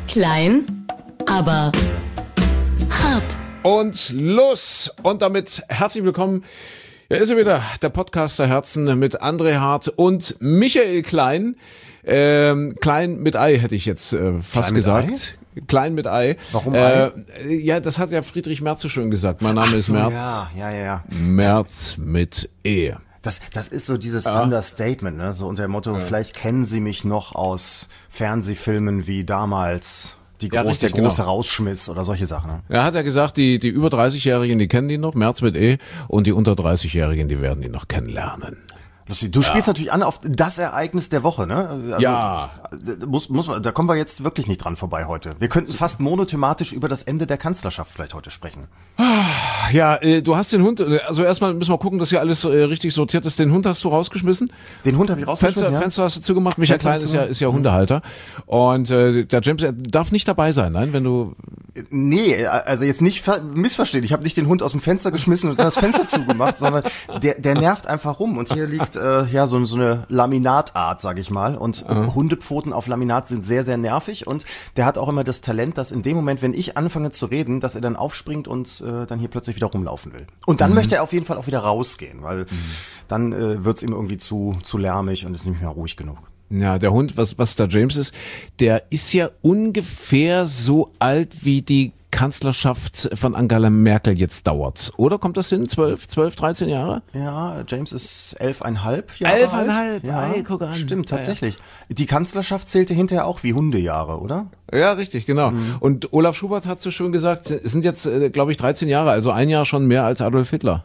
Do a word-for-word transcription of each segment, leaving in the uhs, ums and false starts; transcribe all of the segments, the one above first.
Klein, aber hart. Und los! Und damit herzlich willkommen. Ja, ist er wieder, der Podcast der Herzen mit André Hart und Michael Klein. Ähm, Klein mit Ei hätte ich jetzt äh, fast Klein gesagt. Ei? Klein mit Ei. Warum Ei? Äh, ja, das hat ja Friedrich Merz so schön gesagt. Mein Name Ach ist so, Merz. Ja, ja, ja. ja. Merz mit E. Das, das ist so dieses ja. Understatement, ne? So unter dem Motto, ja. vielleicht kennen Sie mich noch aus Fernsehfilmen wie damals die ja, groß, richtig, der große genau. Rausschmiss oder solche Sachen. Ne? Er hat ja gesagt, die, die über dreißig-Jährigen, die kennen ihn noch, Merz mit E, und die unter dreißig-Jährigen, die werden ihn noch kennenlernen. Lustig. Du spielst ja. natürlich an auf das Ereignis der Woche, ne? Also, ja. Muss, muss man, da kommen wir jetzt wirklich nicht dran vorbei heute. Wir könnten fast monothematisch über das Ende der Kanzlerschaft vielleicht heute sprechen. Ja, äh, du hast den Hund, also erstmal müssen wir gucken, dass hier alles äh, richtig sortiert ist. Den Hund hast du rausgeschmissen? Den Hund habe ich rausgeschmissen, Fenster, ja. Fenster hast du zugemacht. Michael Klein ist ja, ist ja Hundehalter. Und äh, der James er darf nicht dabei sein, nein, wenn du... Nee, also jetzt nicht ver- missverstehen. Ich habe nicht den Hund aus dem Fenster geschmissen und dann das Fenster zugemacht, sondern der, der nervt einfach rum. Und hier liegt äh, ja so, so eine Laminatart, sag ich mal. Und äh, Hundepfoten auf Laminat sind sehr, sehr nervig. Und der hat auch immer das Talent, dass in dem Moment, wenn ich anfange zu reden, dass er dann aufspringt und äh, dann hier plötzlich wieder rumlaufen will. Und dann mhm. möchte er auf jeden Fall auch wieder rausgehen, weil mhm. dann äh, wird's ihm irgendwie zu, zu lärmig und ist nicht mehr ruhig genug. Ja, der Hund, was, was da James ist, der ist ja ungefähr so alt wie die Kanzlerschaft von Angela Merkel jetzt dauert. Oder kommt das hin? Zwölf, zwölf, dreizehn Jahre? Ja, James ist elfeinhalb Jahre Elfeinhalb, alt. Ja, Ei, guck an. Stimmt, tatsächlich. Ja, ja. Die Kanzlerschaft zählte hinterher auch wie Hundejahre, oder? Ja, richtig, genau. Mhm. Und Olaf Schubert hat so schön gesagt, es sind jetzt, glaube ich, dreizehn Jahre, also ein Jahr schon mehr als Adolf Hitler.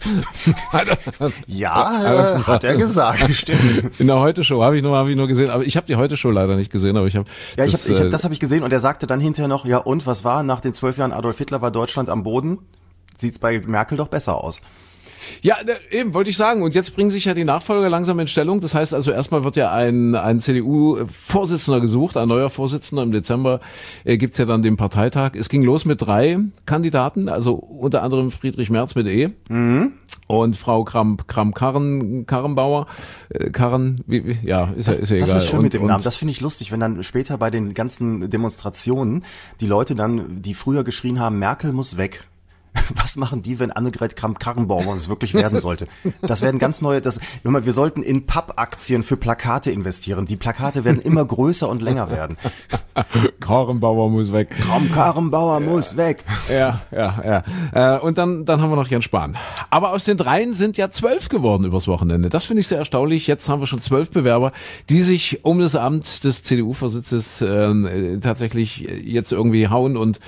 ja, äh, hat er gesagt, stimmt. In der Heute-Show habe ich nur, habe ich nur gesehen, aber ich habe die Heute-Show leider nicht gesehen, aber ich habe. Ja, ich das, hab, ich hab, äh, das habe ich gesehen und er sagte dann hinterher noch, ja und, was war nach den zwölf Jahren Adolf Hitler, war Deutschland am Boden? Sieht's bei Merkel doch besser aus. Ja, eben, wollte ich sagen. Und jetzt bringen sich ja die Nachfolger langsam in Stellung. Das heißt also, erstmal wird ja ein, ein C D U-Vorsitzender gesucht, ein neuer Vorsitzender. Im Dezember äh, gibt's ja dann den Parteitag. Es ging los mit drei Kandidaten, also unter anderem Friedrich Merz mit E. Mhm. Und Frau Kramp, Kramp Karren, Karrenbauer, äh, Karren, wie, wie, ja, ist, das, ja, ist ja egal. Das ist schön und, mit dem und, Namen. Das finde ich lustig, wenn dann später bei den ganzen Demonstrationen die Leute dann, die früher geschrien haben, Merkel muss weg. Was machen die, wenn Annegret Kramp-Karrenbauer es wirklich werden sollte? Das werden ganz neue, das, wir sollten in Pappaktien für Plakate investieren. Die Plakate werden immer größer und länger werden. Karrenbauer muss weg. Kramp-Karrenbauer ja. muss weg. Ja, ja, ja. Und dann, dann haben wir noch Jens Spahn. Aber aus den dreien sind ja zwölf geworden übers Wochenende. Das finde ich sehr erstaunlich. Jetzt haben wir schon zwölf Bewerber, die sich um das Amt des C D U-Vorsitzes äh, tatsächlich jetzt irgendwie hauen und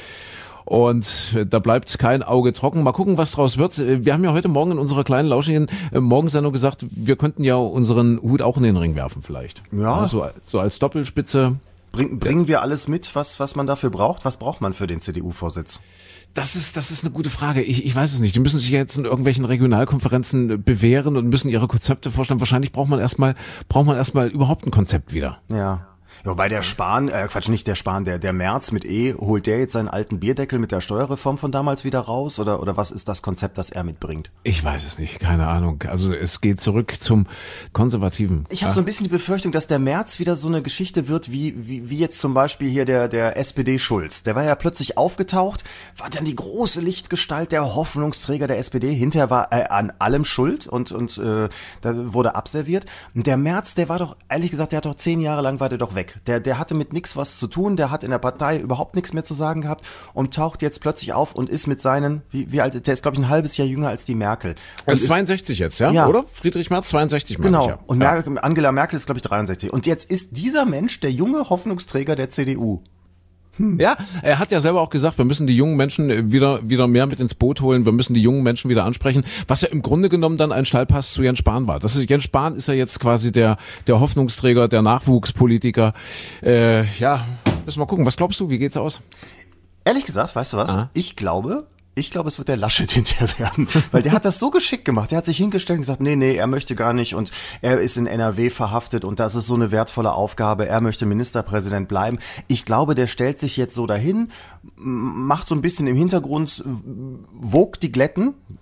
Und da bleibt kein Auge trocken. Mal gucken, was draus wird. Wir haben ja heute Morgen in unserer kleinen lauschigen Morgensendung gesagt, wir könnten ja unseren Hut auch in den Ring werfen vielleicht. Ja. So, so als Doppelspitze. Bring, bringen wir alles mit, was, was man dafür braucht? Was braucht man für den C D U-Vorsitz? Das ist, das ist eine gute Frage. Ich, ich weiß es nicht. Die müssen sich jetzt in irgendwelchen Regionalkonferenzen bewähren und müssen ihre Konzepte vorstellen. Wahrscheinlich braucht man erstmal, braucht man erstmal überhaupt ein Konzept wieder. Ja. Ja, bei der Spahn, äh, Quatsch, nicht der Spahn, der, der Merz mit E, holt der jetzt seinen alten Bierdeckel mit der Steuerreform von damals wieder raus? Oder, oder was ist das Konzept, das er mitbringt? Ich weiß es nicht, keine Ahnung. Also es geht zurück zum Konservativen. Ich habe so ein bisschen die Befürchtung, dass der Merz wieder so eine Geschichte wird, wie, wie, wie jetzt zum Beispiel hier der, der S P D-Schulz. Der war ja plötzlich aufgetaucht, war dann die große Lichtgestalt, der Hoffnungsträger der S P D. Hinterher war er an allem schuld und, und äh, da wurde abserviert. Und der Merz, der war doch, ehrlich gesagt, der hat doch zehn Jahre lang war der doch weg. Der, der hatte mit nix was zu tun, der hat in der Partei überhaupt nichts mehr zu sagen gehabt und taucht jetzt plötzlich auf und ist mit seinen, wie, wie alt, der ist glaube ich ein halbes Jahr jünger als die Merkel. Er ist zweiundsechzig jetzt, ja? ja? Oder? Friedrich Merz, zweiundsechzig, meine genau. ich ja. Und ja. Merkel, Angela Merkel ist glaube ich dreiundsechzig. Und jetzt ist dieser Mensch der junge Hoffnungsträger der C D U. Hm. Ja, er hat ja selber auch gesagt, wir müssen die jungen Menschen wieder wieder mehr mit ins Boot holen, wir müssen die jungen Menschen wieder ansprechen, was ja im Grunde genommen dann ein Steilpass zu Jens Spahn war. Das ist, Jens Spahn ist ja jetzt quasi der der Hoffnungsträger, der Nachwuchspolitiker. Äh, ja, müssen wir mal gucken. Was glaubst du, wie geht's aus? Ehrlich gesagt, weißt du was? Aha. Ich glaube, Ich glaube, es wird der Laschet hinterher werden, weil der hat das so geschickt gemacht. Der hat sich hingestellt und gesagt, nee, nee, er möchte gar nicht und er ist in N R W verhaftet und das ist so eine wertvolle Aufgabe. Er möchte Ministerpräsident bleiben. Ich glaube, der stellt sich jetzt so dahin, macht so ein bisschen im Hintergrund, wogt die Glätten,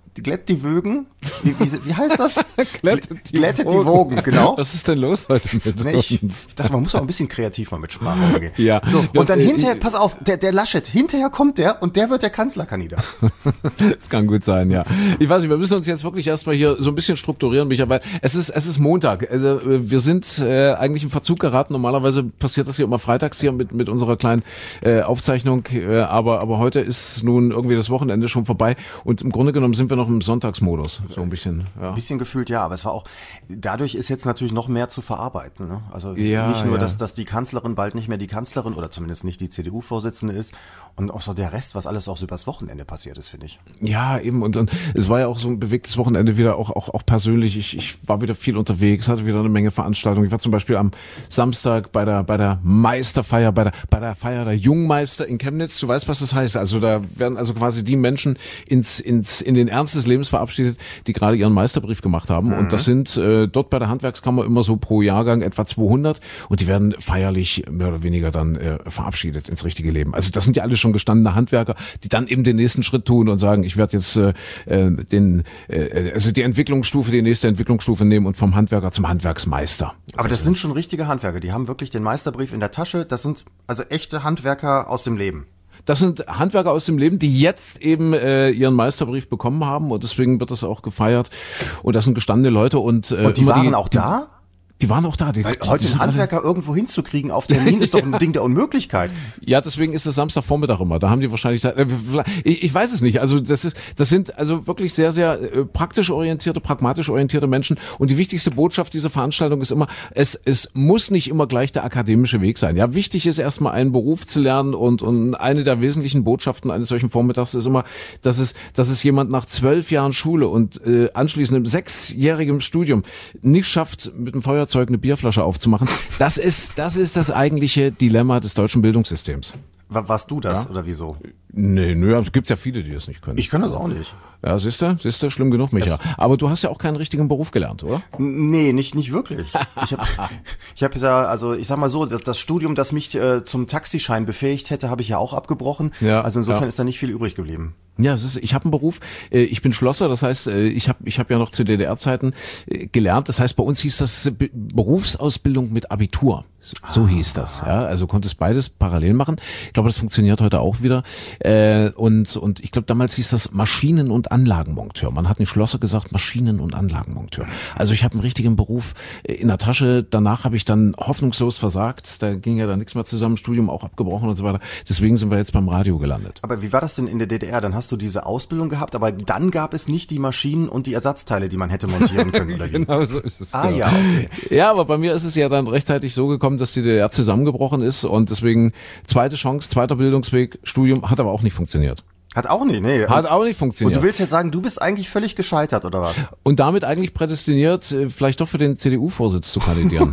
die glätt die Wögen. Wie, wie, wie heißt das? Glättet die Glättet die Wogen. Wogen, genau. Was ist denn los heute mit Nee, ich, uns? ich dachte, man muss auch ein bisschen kreativ mal mit Sprache umgehen. Ja. So, Ja, und dann äh, hinterher, ich- pass auf, der, der Laschet, hinterher kommt der und der wird der Kanzlerkandidat. Das kann gut sein, ja. Ich weiß nicht, wir müssen uns jetzt wirklich erstmal hier so ein bisschen strukturieren, Micha, weil es ist, es ist Montag. Also äh, wir sind äh, eigentlich im Verzug geraten. Normalerweise passiert das hier immer freitags hier mit, mit unserer kleinen äh, Aufzeichnung. Äh, aber, aber heute ist nun irgendwie das Wochenende schon vorbei. Und im Grunde genommen sind wir noch im Sonntagsmodus. So ein bisschen, ja. Ein bisschen gefühlt, ja, aber es war auch, dadurch ist jetzt natürlich noch mehr zu verarbeiten. Ne? Also Ja, nicht nur, ja. dass, dass die Kanzlerin bald nicht mehr die Kanzlerin oder zumindest nicht die C D U-Vorsitzende ist und auch so der Rest, was alles auch so übers Wochenende passiert ist, finde ich. Ja, eben. Und, und es war ja auch so ein bewegtes Wochenende wieder, auch, auch, auch persönlich. Ich, ich war wieder viel unterwegs, hatte wieder eine Menge Veranstaltungen. Ich war zum Beispiel am Samstag bei der, bei der Meisterfeier, bei der, bei der Feier der Jungmeister in Chemnitz. Du weißt, was das heißt. Also da werden also quasi die Menschen ins, ins, in den Ernst des Lebens verabschiedet, die gerade ihren Meisterbrief gemacht haben. Mhm. Und das sind äh, dort bei der Handwerkskammer immer so pro Jahrgang etwa zweihundert. Und die werden feierlich mehr oder weniger dann äh, verabschiedet ins richtige Leben. Also das sind ja alle schon gestandene Handwerker, die dann eben den nächsten Schritt tun und sagen, ich werde jetzt äh, den, äh, also die Entwicklungsstufe, die nächste Entwicklungsstufe nehmen und vom Handwerker zum Handwerksmeister. Aber das sind schon richtige Handwerker, die haben wirklich den Meisterbrief in der Tasche. Das sind also echte Handwerker aus dem Leben. Das sind Handwerker aus dem Leben, die jetzt eben äh, ihren Meisterbrief bekommen haben und deswegen wird das auch gefeiert. Und das sind gestandene Leute und äh, Und die immer waren die, auch da? Die waren auch da. Die, Weil die, heute die einen sind alle- Handwerker irgendwo hinzukriegen auf Termin ist doch ein Ding der Unmöglichkeit. Ja, deswegen ist es Samstagvormittag immer. Da haben die wahrscheinlich, äh, ich, ich weiß es nicht. Also das ist, das sind also wirklich sehr, sehr äh, praktisch orientierte, pragmatisch orientierte Menschen. Und die wichtigste Botschaft dieser Veranstaltung ist immer, es, es muss nicht immer gleich der akademische Weg sein. Ja, wichtig ist erstmal einen Beruf zu lernen und, und eine der wesentlichen Botschaften eines solchen Vormittags ist immer, dass es, dass es jemand nach zwölf Jahren Schule und äh, anschließendem sechsjährigem Studium nicht schafft, mit einem Feuerzeug eine Bierflasche aufzumachen. Das ist, das ist das eigentliche Dilemma des deutschen Bildungssystems. War, warst du das oder wieso? Nee, nö, es gibt ja viele, die das nicht können. Ich kann das auch nicht. Ja, siehst du, siehst du, schlimm genug, Micha. Aber du hast ja auch keinen richtigen Beruf gelernt, oder? Nee, nicht, nicht wirklich. Ich habe ich hab ja, also ich sag mal so, das, das Studium, das mich äh, zum Taxischein befähigt hätte, habe ich ja auch abgebrochen. Ja, also insofern ja. ist da nicht viel übrig geblieben. Ja, es ist, ich habe einen Beruf, äh, ich bin Schlosser, das heißt, äh, ich habe ich hab ja noch zu D D R-Zeiten äh, gelernt, das heißt, bei uns hieß das Be- Berufsausbildung mit Abitur, so, so hieß das, ja, also konntest beides parallel machen. Ich glaube, das funktioniert heute auch wieder äh, und, und ich glaube, damals hieß das Maschinen- und Anlagenmonteur. Man hat nicht Schlosser gesagt, Maschinen- und Anlagenmonteur. Also ich habe einen richtigen Beruf äh, in der Tasche, danach habe ich dann hoffnungslos versagt, da ging ja dann nichts mehr zusammen, Studium auch abgebrochen und so weiter, deswegen sind wir jetzt beim Radio gelandet. Aber wie war das denn in der D D R? Dann hast du diese Ausbildung gehabt, aber dann gab es nicht die Maschinen und die Ersatzteile, die man hätte montieren können, oder wie? Genau so ist es. Ah genau. ja, okay. Ja, aber bei mir ist es ja dann rechtzeitig so gekommen, dass die D D R zusammengebrochen ist und deswegen zweite Chance, zweiter Bildungsweg, Studium hat aber auch nicht funktioniert. Hat auch nicht, nee. Hat auch nicht Und funktioniert. du willst ja sagen, du bist eigentlich völlig gescheitert, oder was? Und damit eigentlich prädestiniert, äh, vielleicht doch für den C D U-Vorsitz zu kandidieren.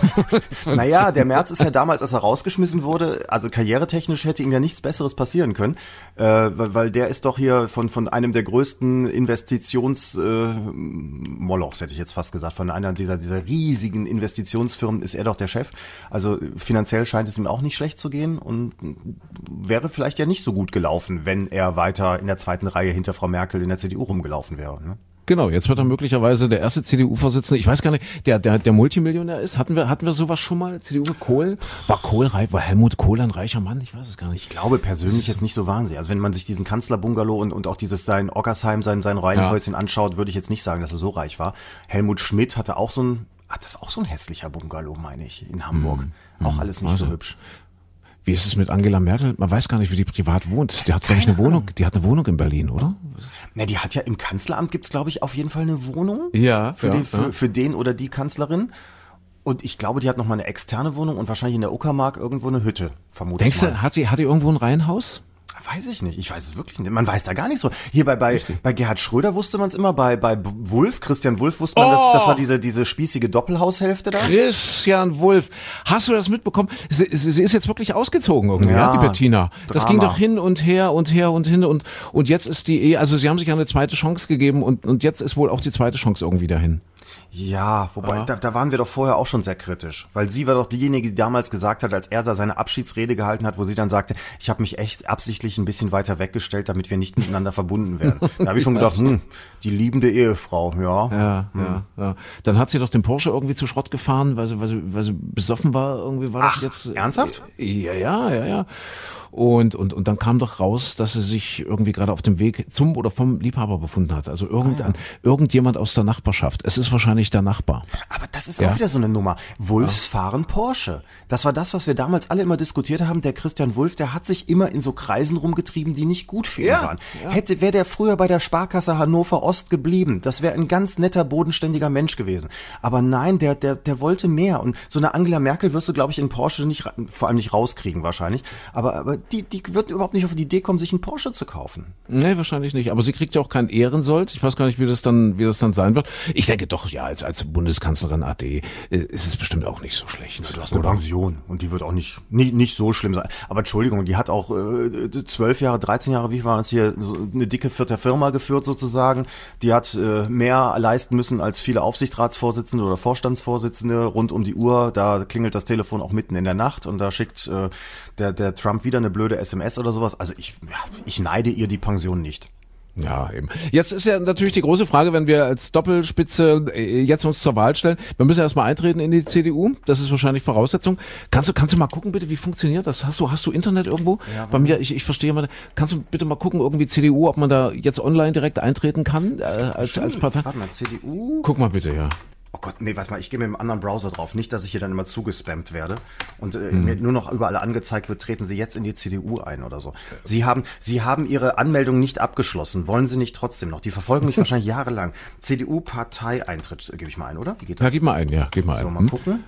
Naja, der Merz ist ja damals, als er rausgeschmissen wurde, also karrieretechnisch hätte ihm ja nichts Besseres passieren können, äh, weil, weil der ist doch hier von von einem der größten Investitions äh, Molochs, hätte ich jetzt fast gesagt, von einer dieser dieser riesigen Investitionsfirmen ist er doch der Chef. Also finanziell scheint es ihm auch nicht schlecht zu gehen und wäre vielleicht ja nicht so gut gelaufen, wenn er weiter in der zweiten Reihe hinter Frau Merkel in der C D U rumgelaufen wäre. Ne? Genau, jetzt wird er möglicherweise der erste C D U-Vorsitzende, ich weiß gar nicht, der, der, der Multimillionär ist. Hatten wir, hatten wir sowas schon mal? C D U mit Kohl? War Kohl reich, war Helmut Kohl ein reicher Mann? Ich weiß es gar nicht. Ich glaube persönlich jetzt nicht so wahnsinnig. Also wenn man sich diesen Kanzlerbungalow und, und auch dieses sein Ockersheim, sein, sein Reihenhäuschen ja. anschaut, würde ich jetzt nicht sagen, dass er so reich war. Helmut Schmidt hatte auch so ein, ach, das war auch so ein hässlicher Bungalow, meine ich, in Hamburg. Hm. Auch alles nicht also. so hübsch. Wie ist es mit Angela Merkel? Man weiß gar nicht, wie die privat wohnt. Die hat, glaube ich, eine Wohnung. Die hat eine Wohnung in Berlin, oder? Na, die hat ja im Kanzleramt gibt's, glaube ich, auf jeden Fall eine Wohnung. Ja. Für, ja, den, für, ja. für den oder die Kanzlerin. Und ich glaube, die hat noch mal eine externe Wohnung und wahrscheinlich in der Uckermark irgendwo eine Hütte, vermutlich. Denkst du, hat sie, hat die irgendwo ein Reihenhaus? Weiß ich nicht. Ich weiß es wirklich nicht. Man weiß da gar nicht so. Hier bei, bei, bei Gerhard Schröder wusste man es immer, bei, bei Wulff, Christian Wulff wusste man, oh. das, das war diese, diese spießige Doppelhaushälfte da. Christian Wulff. Hast du das mitbekommen? Sie, sie ist jetzt wirklich ausgezogen irgendwie, ja, ja die Bettina. Das Drama. ging doch hin und her und her und hin und, und jetzt ist die Ehe, also sie haben sich ja eine zweite Chance gegeben und, und jetzt ist wohl auch die zweite Chance irgendwie dahin. Ja, wobei, Aha. da, da waren wir doch vorher auch schon sehr kritisch, weil sie war doch diejenige, die damals gesagt hat, als er da seine Abschiedsrede gehalten hat, wo sie dann sagte, ich habe mich echt absichtlich ein bisschen weiter weggestellt, damit wir nicht miteinander verbunden werden. Da habe ich schon gedacht, hm, die liebende Ehefrau, ja. Ja, hm. ja, ja. Dann hat sie doch den Porsche irgendwie zu Schrott gefahren, weil sie, weil sie, weil sie besoffen war, irgendwie war Ach, das jetzt. ernsthaft? Ja, ja, ja, ja. Und, und, und dann kam doch raus, dass sie sich irgendwie gerade auf dem Weg zum oder vom Liebhaber befunden hat. Also irgendein, Ah, ja. irgendjemand aus der Nachbarschaft. Es ist wahrscheinlich der Nachbar. Aber das ist Ja. auch wieder so eine Nummer. Wulfs fahren Porsche. Das war das, was wir damals alle immer diskutiert haben. Der Christian Wulff, der hat sich immer in so Kreisen rumgetrieben, die nicht gut für ihn Ja, waren. ja. Hätte, wäre der früher bei der Sparkasse Hannover Ost geblieben, das wäre ein ganz netter, bodenständiger Mensch gewesen. Aber nein, der, der, der wollte mehr. Und so eine Angela Merkel wirst du, glaube ich, in Porsche nicht, ra- vor allem nicht rauskriegen wahrscheinlich. Aber, aber die, die wird überhaupt nicht auf die Idee kommen, sich einen Porsche zu kaufen. Nee, wahrscheinlich nicht. Aber sie kriegt ja auch keinen Ehrensold. Ich weiß gar nicht, wie das dann, wie das dann sein wird. Ich denke doch, ja, als, als Bundeskanzlerin A D äh, ist es bestimmt auch nicht so schlecht. Du hast eine Pension und die wird auch nicht, nicht, nicht so schlimm sein. Aber Entschuldigung, die hat auch äh, zwölf Jahre, dreizehn Jahre, wie war es hier, so eine dicke vierte Firma geführt sozusagen. Die hat äh, mehr leisten müssen als viele Aufsichtsratsvorsitzende oder Vorstandsvorsitzende rund um die Uhr. Da klingelt das Telefon auch mitten in der Nacht und da schickt äh, der, der Trump wieder eine blöde S M S oder sowas. Also ich, ja, ich neide ihr die Pension nicht. Ja, eben. Jetzt ist ja natürlich die große Frage, wenn wir als Doppelspitze äh, jetzt uns zur Wahl stellen. Wir müssen erstmal eintreten in die C D U. Das ist wahrscheinlich Voraussetzung. Kannst du, kannst du mal gucken, bitte, wie funktioniert das? Hast du, hast du Internet irgendwo? Ja, Bei mir, ich, ich verstehe mal. Kannst du bitte mal gucken, irgendwie C D U, ob man da jetzt online direkt eintreten kann, äh, als, als Partei? Warte mal, C D U? Guck mal bitte, ja. Oh Gott, nee, warte mal, ich gehe mit einem anderen Browser drauf. Nicht, dass ich hier dann immer zugespammt werde und äh, mir nur noch überall angezeigt wird, treten Sie jetzt in die C D U ein oder so. Sie haben, Sie haben Ihre Anmeldung nicht abgeschlossen. Wollen Sie nicht trotzdem noch? Die verfolgen mich wahrscheinlich jahrelang. C D U-Parteieintritt äh, gebe ich mal ein, oder? Wie geht das? Ja, gib mal ein, ja, gib mal So, ein. mal gucken.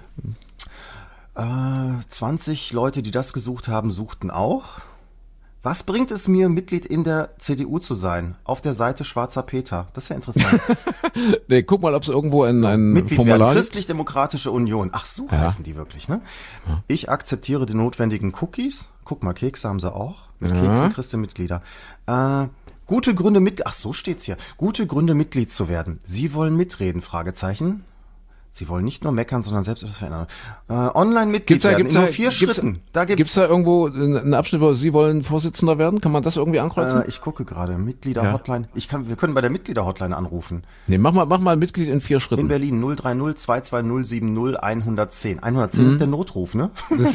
Äh, zwanzig Leute, die das gesucht haben, suchten auch. Was bringt es mir, Mitglied in der C D U zu sein? Auf der Seite Schwarzer Peter. Das wäre interessant. Nee, guck mal, ob es irgendwo ein, ein Mitglied Formular werden. gibt. Christlich-Demokratische Union. Ach so Ja. heißen die wirklich, ne? Ich akzeptiere die notwendigen Cookies. Guck mal, Kekse haben sie auch. Mit Ja. Keksen kriegst du Mitglieder. Äh, gute Gründe mit, ach so steht's hier. Gute Gründe Mitglied zu werden. Sie wollen mitreden? Fragezeichen. Sie wollen nicht nur meckern, sondern selbst etwas verändern. Äh, Online-Mitglied Gibt's da, werden gibt's in da, nur vier gibt's, Schritten. Da gibt's gibt's, da irgendwo einen Abschnitt, wo Sie wollen Vorsitzender werden? Kann man das irgendwie ankreuzen? äh, ich gucke gerade, Mitglieder-Hotline. Ich kann, wir können bei der Mitglieder-Hotline anrufen. Nee, mach mal, mach mal Mitglied in vier Schritten. In Berlin null drei null zwei zwei null sieben null eins eins zehn. hundertzehn ist der Notruf, ne?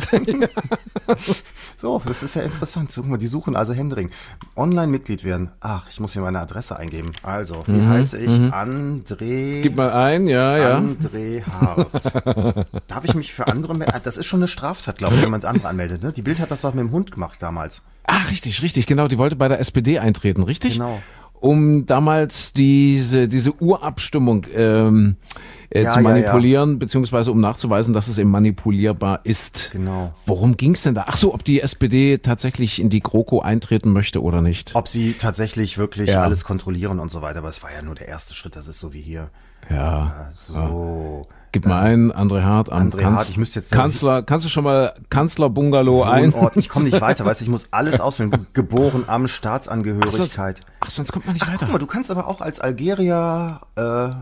So, das ist ja interessant. Guck mal, die suchen also Händering. Online-Mitglied werden. Ach, ich muss hier meine Adresse eingeben. Also, wie heiße ich? André. Gib mal ein, ja, ja. André Hart. Darf ich mich für andere melden? Das ist schon eine Straftat, glaube ich, wenn man andere anmeldet. Ne? Die Bild hat das doch mit dem Hund gemacht damals. Ah, richtig, richtig, genau. Die wollte bei der S P D eintreten, richtig? Genau. Um damals diese, diese Urabstimmung ähm, äh, Ja, zu ja, manipulieren, beziehungsweise um nachzuweisen, dass es eben manipulierbar ist. Genau. Worum ging's denn da? Ach so, ob die S P D tatsächlich in die GroKo eintreten möchte oder nicht. Ob sie tatsächlich wirklich Ja. alles kontrollieren und so weiter. Aber es war ja nur der erste Schritt. Das ist so wie hier. Ja. So. Gib mal ein, André Hart am André Hart, ich müsste jetzt- Kanzler, kannst du schon mal Kanzler-Bungalow ein? Wohnort. Ich komme nicht weiter, weißt du, ich muss alles ausfüllen. Geboren am Staatsangehörigkeit. Ach, sonst kommt man nicht Ach, weiter. guck mal, du kannst aber auch als Algerier, äh, äh,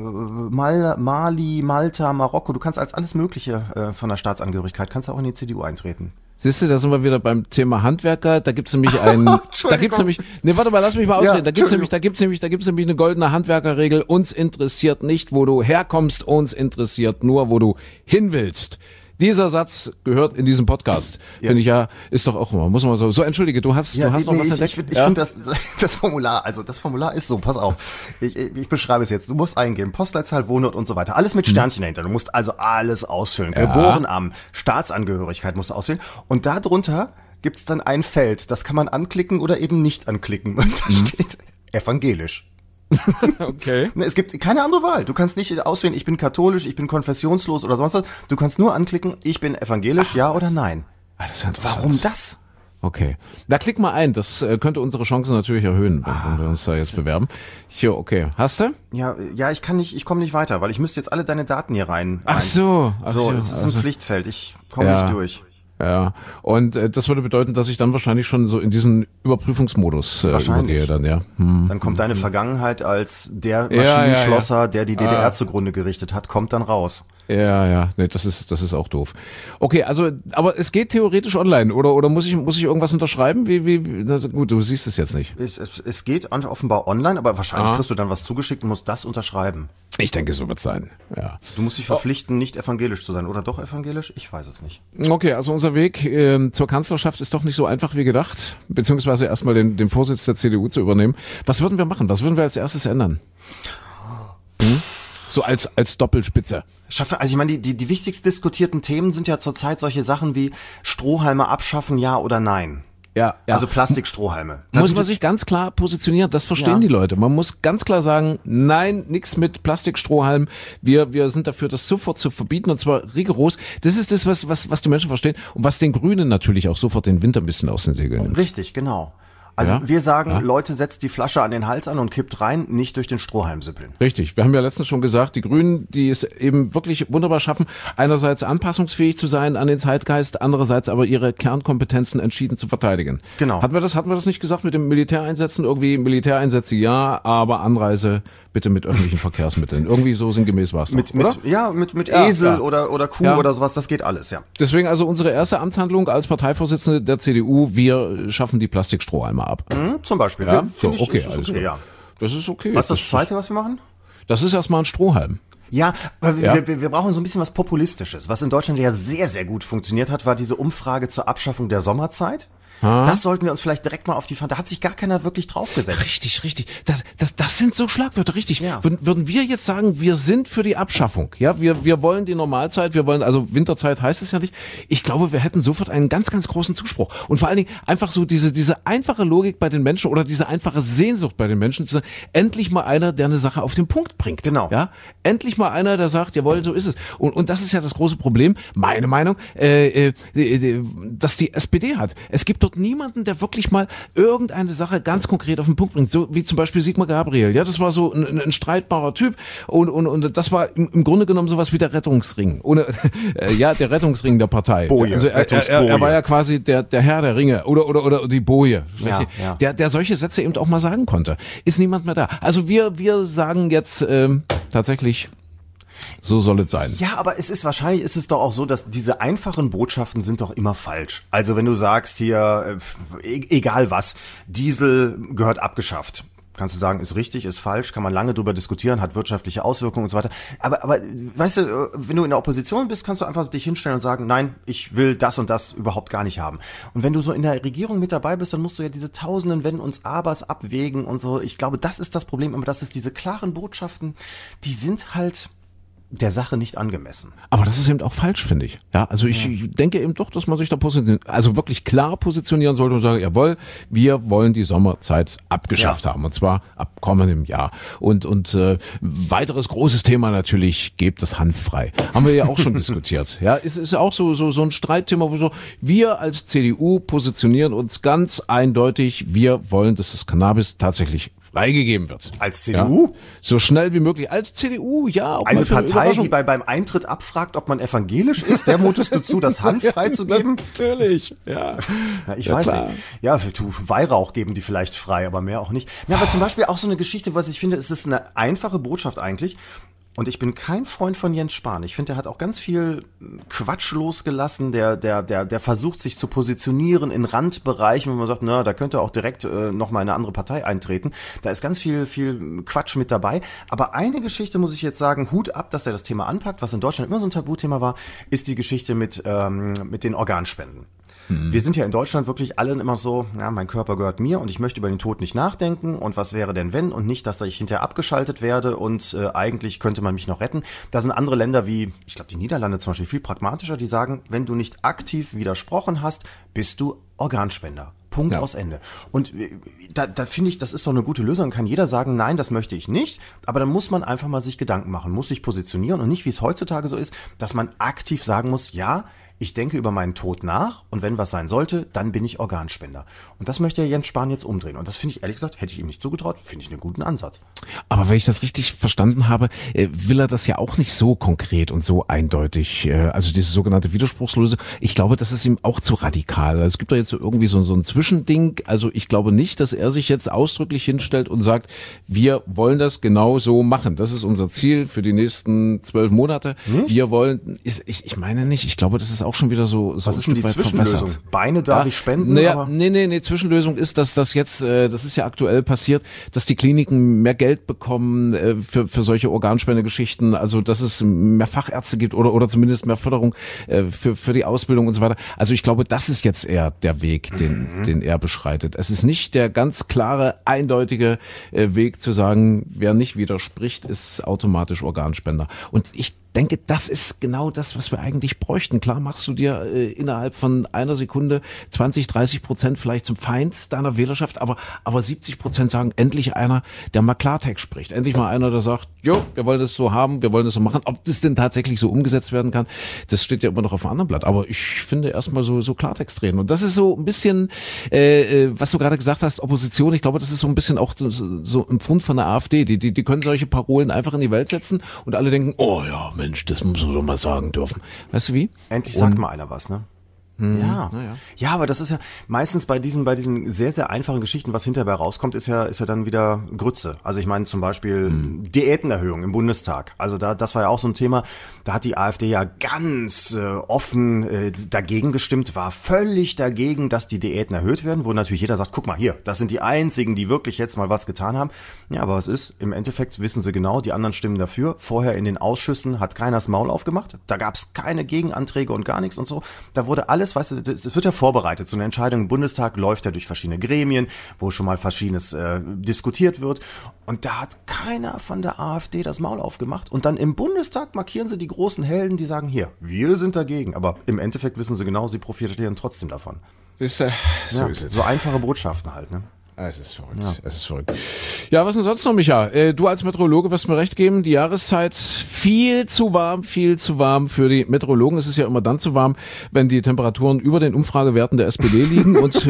Mal, Mali, Malta, Marokko, du kannst als alles Mögliche äh, von der Staatsangehörigkeit, kannst du auch in die C D U eintreten. Siehst du, da sind wir wieder beim Thema Handwerker. Da gibt's nämlich einen, da gibt's nämlich, nee, warte mal, lass mich mal ausreden. Ja, da gibt's Entschuldigung. nämlich, da gibt's nämlich, da gibt's nämlich eine goldene Handwerkerregel. Uns interessiert nicht, wo du herkommst. Uns interessiert nur, wo du hin willst. Dieser Satz gehört in diesem Podcast. Ja. Finde ich ja, ist doch auch immer, muss man so, so entschuldige, du hast, du hast noch was ich, entdeckt? ich, finde ich Ja? find das, das Formular, also das Formular ist so, pass auf, ich, ich, ich beschreibe es jetzt, du musst eingeben, Postleitzahl, Wohnort und so weiter, alles mit Sternchen dahinter, du musst also alles ausfüllen, Ja. geboren am, Staatsangehörigkeit musst du ausfüllen und darunter gibt's dann ein Feld, das kann man anklicken oder eben nicht anklicken und da steht evangelisch. Okay. Ne, es gibt keine andere Wahl. Du kannst nicht auswählen, ich bin katholisch, ich bin konfessionslos oder sonst was. Du kannst nur anklicken, ich bin evangelisch, ja oder nein. Ah, das ist ja interessant. Warum das? Okay. Na, klick mal ein. Das äh, könnte unsere Chancen natürlich erhöhen, wenn, wenn wir uns da jetzt bewerben. Hier, okay. Hast du? Ja, ja, ich kann nicht, ich komme nicht weiter, weil ich müsste jetzt alle deine Daten hier rein. Ach rein. so. Ach So, so, es ist also- ein Pflichtfeld. Ich komme Ja. nicht durch. Ja, und äh, das würde bedeuten, dass ich dann wahrscheinlich schon so in diesen Überprüfungsmodus äh, übergehe dann, ja. Hm. Dann kommt deine Vergangenheit als der Ja, Maschinenschlosser, ja, ja. der die D D R Ah. zugrunde gerichtet hat, kommt dann raus. Ja, ja, nee, das ist, das ist auch doof. Okay, also, aber es geht theoretisch online, oder, oder muss ich, muss ich irgendwas unterschreiben? Wie, wie, wie das, gut, du siehst es jetzt nicht. Es, es, es geht an- offenbar online, aber wahrscheinlich Ah. kriegst du dann was zugeschickt und musst das unterschreiben. Ich denke, so wird's sein, ja. Du musst dich verpflichten, nicht evangelisch zu sein. Oder doch evangelisch? Ich weiß es nicht. Okay, also unser Weg ähm, zur Kanzlerschaft ist doch nicht so einfach wie gedacht, beziehungsweise erstmal den, den Vorsitz der C D U zu übernehmen. Was würden wir machen? Was würden wir als erstes ändern? Hm? So als, als Doppelspitze. Schaffe, also ich meine, die, die, die wichtigst diskutierten Themen sind ja zurzeit solche Sachen wie Strohhalme abschaffen, ja oder nein. Ja, ja. Also Plastikstrohhalme. Das Muss sind man jetzt- sich ganz klar positionieren, das verstehen Ja. die Leute. Man muss ganz klar sagen, nein, nix mit Plastikstrohhalm. Wir, wir sind dafür, das sofort zu verbieten, und zwar rigoros. Das ist das, was, was, was die Menschen verstehen und was den Grünen natürlich auch sofort den Winter ein bisschen aus den Segeln nimmt. Richtig, genau. Also Ja. wir sagen, Ja. Leute, setzt die Flasche an den Hals an und kippt rein, nicht durch den Strohhalm sippeln. Richtig. Wir haben ja letztens schon gesagt, die Grünen, die es eben wirklich wunderbar schaffen, einerseits anpassungsfähig zu sein an den Zeitgeist, andererseits aber ihre Kernkompetenzen entschieden zu verteidigen. Genau. Hatten wir das, hatten wir das nicht gesagt mit dem Militäreinsätzen? Irgendwie Militäreinsätze ja, aber Anreise bitte mit öffentlichen Verkehrsmitteln. Irgendwie so sinngemäß war es Mit, doch, oder? mit, ja, mit, mit Ja, Esel ja. oder, oder Kuh Ja. oder sowas, das geht alles, ja. Deswegen also unsere erste Amtshandlung als Parteivorsitzende der C D U, wir schaffen die Plastikstrohhalme ab. Hm, zum Beispiel. Ja, Find so, ich, okay, ist das alles okay, klar. ja. Das ist okay. Was ist das Zweite, was wir machen? Das ist erstmal ein Strohhalm. Ja, aber wir, Ja. Wir, wir brauchen so ein bisschen was Populistisches. Was in Deutschland ja sehr, sehr gut funktioniert hat, war diese Umfrage zur Abschaffung der Sommerzeit. Das sollten wir uns vielleicht direkt mal auf die Fahne. Da hat sich gar keiner wirklich draufgesetzt. Richtig, richtig. Das, das, das sind so Schlagwörter, richtig. Ja. Würden, würden wir jetzt sagen, wir sind für die Abschaffung, ja, wir, wir wollen die Normalzeit, wir wollen, also Winterzeit heißt es ja nicht. Ich glaube, wir hätten sofort einen ganz, ganz großen Zuspruch. Und vor allen Dingen einfach so diese, diese einfache Logik bei den Menschen oder diese einfache Sehnsucht bei den Menschen, zu sagen, endlich mal einer, der eine Sache auf den Punkt bringt. Genau. Ja, endlich mal einer, der sagt, jawohl, so ist es. Und, und das ist ja das große Problem, meine Meinung, äh, äh, äh, dass die S P D hat. Es gibt dort niemanden, der wirklich mal irgendeine Sache ganz konkret auf den Punkt bringt. So wie zum Beispiel Sigmar Gabriel. Ja, das war so ein, ein streitbarer Typ und, und, und das war im, im Grunde genommen sowas wie der Rettungsring. Ohne, äh, ja, der Rettungsring der Partei. Boje, also er, er, er, Rettungsboje. er war ja quasi der, der Herr der Ringe oder, oder, oder die Boje. Ja, ja. Der, der solche Sätze eben auch mal sagen konnte. Ist niemand mehr da. Also wir, wir sagen jetzt ähm, tatsächlich, so soll es sein. Ja, aber es ist wahrscheinlich ist es doch auch so, dass diese einfachen Botschaften sind doch immer falsch. Also wenn du sagst hier, äh, e- egal was, Diesel gehört abgeschafft. Kannst du sagen, ist richtig, ist falsch, kann man lange drüber diskutieren, hat wirtschaftliche Auswirkungen und so weiter. Aber, aber weißt du, äh, wenn du in der Opposition bist, kannst du einfach dich hinstellen und sagen, nein, ich will das und das überhaupt gar nicht haben. Und wenn du so in der Regierung mit dabei bist, dann musst du ja diese tausenden Wenn und Abers abwägen und so. Ich glaube, das ist das Problem, aber das ist diese klaren Botschaften, die sind halt der Sache nicht angemessen. Aber das ist eben auch falsch, finde ich. Ja, also ich, ich denke eben doch, dass man sich da positionieren, also wirklich klar positionieren sollte und sagen, jawohl, wir wollen die Sommerzeit abgeschafft Ja. haben, und zwar ab kommendem Jahr. Und und äh, weiteres großes Thema natürlich, gebt das hanffrei. Haben wir ja auch schon diskutiert. Ja, es ist auch so so so ein Streitthema, wo so wir als C D U positionieren uns ganz eindeutig, wir wollen, dass das Cannabis tatsächlich freigegeben wird. Als C D U? Ja? So schnell wie möglich. Als C D U, ja. Auch Eine mal für Partei, Überraschung. die bei, beim Eintritt abfragt, ob man evangelisch ist, der mutest du zu, das Hand freizugeben? Natürlich, ja. Na, ich Ja, weiß klar. nicht. Ja, du, Weihrauch geben die vielleicht frei, aber mehr auch nicht. Na, aber zum Beispiel auch so eine Geschichte, was ich finde, es ist eine einfache Botschaft eigentlich. Und ich bin kein Freund von Jens Spahn. Ich finde, der hat auch ganz viel Quatsch losgelassen. Der, der, der, der versucht sich zu positionieren in Randbereichen, wo man sagt, na, da könnte auch direkt äh, noch mal eine andere Partei eintreten. Da ist ganz viel, viel Quatsch mit dabei. Aber eine Geschichte muss ich jetzt sagen, Hut ab, dass er das Thema anpackt. Was in Deutschland immer so ein Tabuthema war, ist die Geschichte mit, ähm, mit den Organspenden. Wir sind ja in Deutschland wirklich alle immer so, ja, mein Körper gehört mir und ich möchte über den Tod nicht nachdenken und was wäre denn wenn und nicht, dass ich hinterher abgeschaltet werde und äh, eigentlich könnte man mich noch retten. Da sind andere Länder wie, ich glaube die Niederlande zum Beispiel viel pragmatischer, die sagen, wenn du nicht aktiv widersprochen hast, bist du Organspender. Punkt, Ja. aus Ende. Und äh, da, da finde ich, das ist doch eine gute Lösung. Kann jeder sagen, nein, das möchte ich nicht. Aber dann muss man einfach mal sich Gedanken machen, muss sich positionieren und nicht, wie es heutzutage so ist, dass man aktiv sagen muss, ja, ich denke über meinen Tod nach und wenn was sein sollte, dann bin ich Organspender. Und das möchte Jens Spahn jetzt umdrehen. Und das finde ich, ehrlich gesagt, hätte ich ihm nicht zugetraut, finde ich einen guten Ansatz. Aber wenn ich das richtig verstanden habe, will er das ja auch nicht so konkret und so eindeutig, also diese sogenannte Widerspruchslösung. Ich glaube, das ist ihm auch zu radikal. Es gibt da jetzt irgendwie so, so ein Zwischending. Also ich glaube nicht, dass er sich jetzt ausdrücklich hinstellt und sagt, wir wollen das genau so machen. Das ist unser Ziel für die nächsten zwölf Monate. Nicht? Wir wollen, ich, ich meine nicht, ich glaube, das ist auch schon wieder so, so Was ist denn die Zwischenlösung? Beine darf ja, ich spenden? Naja, aber nee, nee, nee, Zwischenlösung ist, dass das jetzt, das ist ja aktuell passiert, dass die Kliniken mehr Geld bekommen äh, für, für solche Organspendegeschichten, also dass es mehr Fachärzte gibt oder, oder zumindest mehr Förderung äh, für, für die Ausbildung und so weiter. Also ich glaube, das ist jetzt eher der Weg, den, mhm. den er beschreitet. Es ist nicht der ganz klare, eindeutige äh, Weg zu sagen, wer nicht widerspricht, ist automatisch Organspender. Und ich denke, das ist genau das, was wir eigentlich bräuchten. Klar machst du dir äh, innerhalb von einer Sekunde zwanzig, dreißig Prozent vielleicht zum Feind deiner Wählerschaft, aber, aber siebzig Prozent sagen, endlich einer, der mal Klartext spricht. Endlich mal einer, der sagt, jo, wir wollen das so haben, wir wollen das so machen. Ob das denn tatsächlich so umgesetzt werden kann, das steht ja immer noch auf einem anderen Blatt. Aber ich finde erstmal so, so Klartext reden. Und das ist so ein bisschen, äh, was du gerade gesagt hast, Opposition. Ich glaube, das ist so ein bisschen auch so, so ein Pfund von der AfD. Die, die, die können solche Parolen einfach in die Welt setzen und alle denken, oh ja, Mensch, das muss man doch mal sagen dürfen. Weißt du wie? Endlich sagt mal einer was, ne? Ja. Ja. ja, aber das ist ja meistens bei diesen bei diesen sehr, sehr einfachen Geschichten, was hinterher rauskommt, ist ja ist ja dann wieder Grütze. Also ich meine zum Beispiel hm. Diätenerhöhung im Bundestag. Also da das war ja auch so ein Thema, da hat die AfD ja ganz äh, offen äh, dagegen gestimmt, war völlig dagegen, dass die Diäten erhöht werden, wo natürlich jeder sagt, guck mal hier, das sind die einzigen, die wirklich jetzt mal was getan haben. Ja, aber es ist, im Endeffekt wissen sie genau, die anderen stimmen dafür. Vorher in den Ausschüssen hat keiner das Maul aufgemacht. Da gab es keine Gegenanträge und gar nichts und so. Da wurde alles, weißt du, das wird ja vorbereitet. So eine Entscheidung im Bundestag läuft ja durch verschiedene Gremien, wo schon mal Verschiedenes äh, diskutiert wird. Und da hat keiner von der AfD das Maul aufgemacht. Und dann im Bundestag markieren sie die großen Helden, die sagen, hier, wir sind dagegen. Aber im Endeffekt wissen sie genau, sie profitieren trotzdem davon. Ist, äh, so, ja, ist es. So einfache Botschaften halt, ne? Es ist verrückt, ja. es ist verrückt. Ja, was denn sonst noch, Micha? Äh, du als Meteorologe wirst mir recht geben, die Jahreszeit viel zu warm, viel zu warm für die Meteorologen. Es ist ja immer dann zu warm, wenn die Temperaturen über den Umfragewerten der S P D liegen und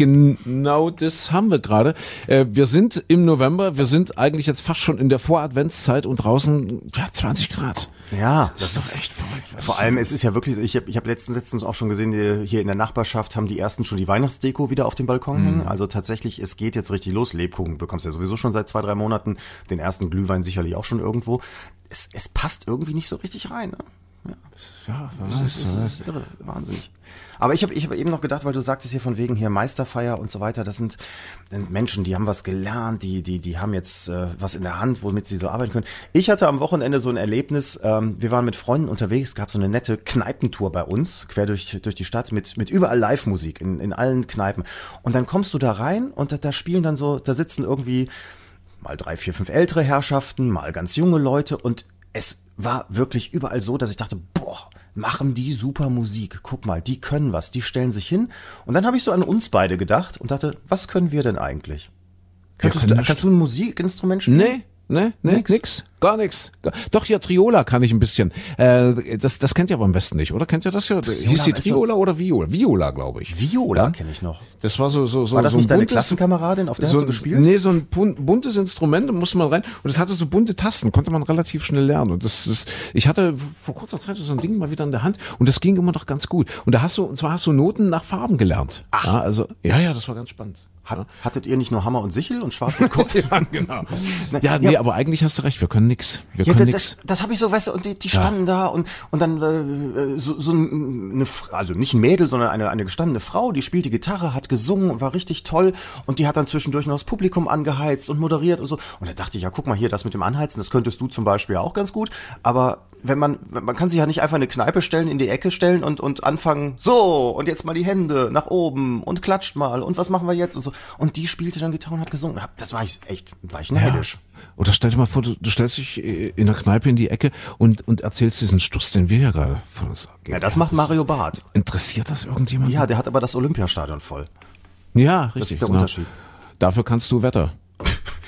genau das haben wir gerade. Äh, wir sind im November, wir sind eigentlich jetzt fast schon in der Voradventszeit und draußen ja, zwanzig Grad. Ja, das, das ist doch echt verrückt. Vor allem, es ist ja wirklich, ich habe ich hab letztens, letztens auch schon gesehen, die, hier in der Nachbarschaft haben die ersten schon die Weihnachtsdeko wieder auf dem Balkon hängen. Mhm. Also tatsächlich, es geht jetzt richtig los. Lebkuchen bekommst du ja sowieso schon seit zwei, drei Monaten. Den ersten Glühwein sicherlich auch schon irgendwo. Es, es passt irgendwie nicht so richtig rein. Ne? Ja, ja das, ist, das, ist, das ist irre, wahnsinnig. Aber ich habe ich hab eben noch gedacht, weil du sagtest hier von wegen hier Meisterfeier und so weiter, das sind, sind Menschen, die haben was gelernt, die die die haben jetzt äh, was in der Hand, womit sie so arbeiten können. Ich hatte am Wochenende so ein Erlebnis, ähm, wir waren mit Freunden unterwegs, es gab so eine nette Kneipentour bei uns, quer durch durch die Stadt mit mit überall Live-Musik in in allen Kneipen. Und dann kommst du da rein und da, da spielen dann so, da sitzen irgendwie mal drei, vier, fünf ältere Herrschaften, mal ganz junge Leute und es war wirklich überall so, dass ich dachte, boah, machen die super Musik. Guck mal, die können was, die stellen sich hin. Und dann habe ich so an uns beide gedacht und dachte, was können wir denn eigentlich? Könntest du, kannst du ein Musikinstrument spielen? Nee. Ne, ne, nix, nix gar nichts. Doch, ja, Triola kann ich ein bisschen. Äh, das, das kennt ihr aber am besten nicht, oder? Kennt ihr das ja? Triola, hieß die Triola oder Viola? Viola, glaube ich. Viola ja? Kenne ich noch. Das war so, so, so. War das so nicht ein deine buntes, Klassenkameradin, auf der so, hast du gespielt? Nee, so ein buntes Instrument, da musste man rein. Und es hatte so bunte Tasten, konnte man relativ schnell lernen. Und das ist, ich hatte vor kurzer Zeit so ein Ding mal wieder in der Hand und das ging immer noch ganz gut. Und da hast du, und zwar hast du Noten nach Farben gelernt. Ach. Ja, also, ja, ja, das war ganz spannend. Hat, ja. Hattet ihr nicht nur Hammer und Sichel und Schwarz und Kupfer? Ja, genau. Ja, nee, ja. aber eigentlich hast du recht, wir können nix. Wir ja, können das, nix. Das, das habe ich so, weißt du, und die, die standen ja. da und, und dann äh, so, so eine, also nicht ein Mädel, sondern eine, eine gestandene Frau, die spielte Gitarre, hat gesungen und war richtig toll und die hat dann zwischendurch noch das Publikum angeheizt und moderiert und so. Und da dachte ich, ja, guck mal hier, das mit dem Anheizen, das könntest du zum Beispiel auch ganz gut, aber wenn man, man kann sich ja nicht einfach eine Kneipe stellen, in die Ecke stellen und, und anfangen, so, und jetzt mal die Hände nach oben und klatscht mal und was machen wir jetzt und so. Und die spielte dann Gitarre und hat gesungen. Das war ich echt, war ich neidisch. Ja. Oder stell dir mal vor, du, du stellst dich in der Kneipe in die Ecke und, und erzählst diesen Stuss, den wir ja gerade von uns sagen. Ja, das macht Mario Barth. Interessiert das irgendjemand? Ja, der hat aber das Olympiastadion voll. Ja, richtig. Das ist der genau. Unterschied. Dafür kannst du Wetter.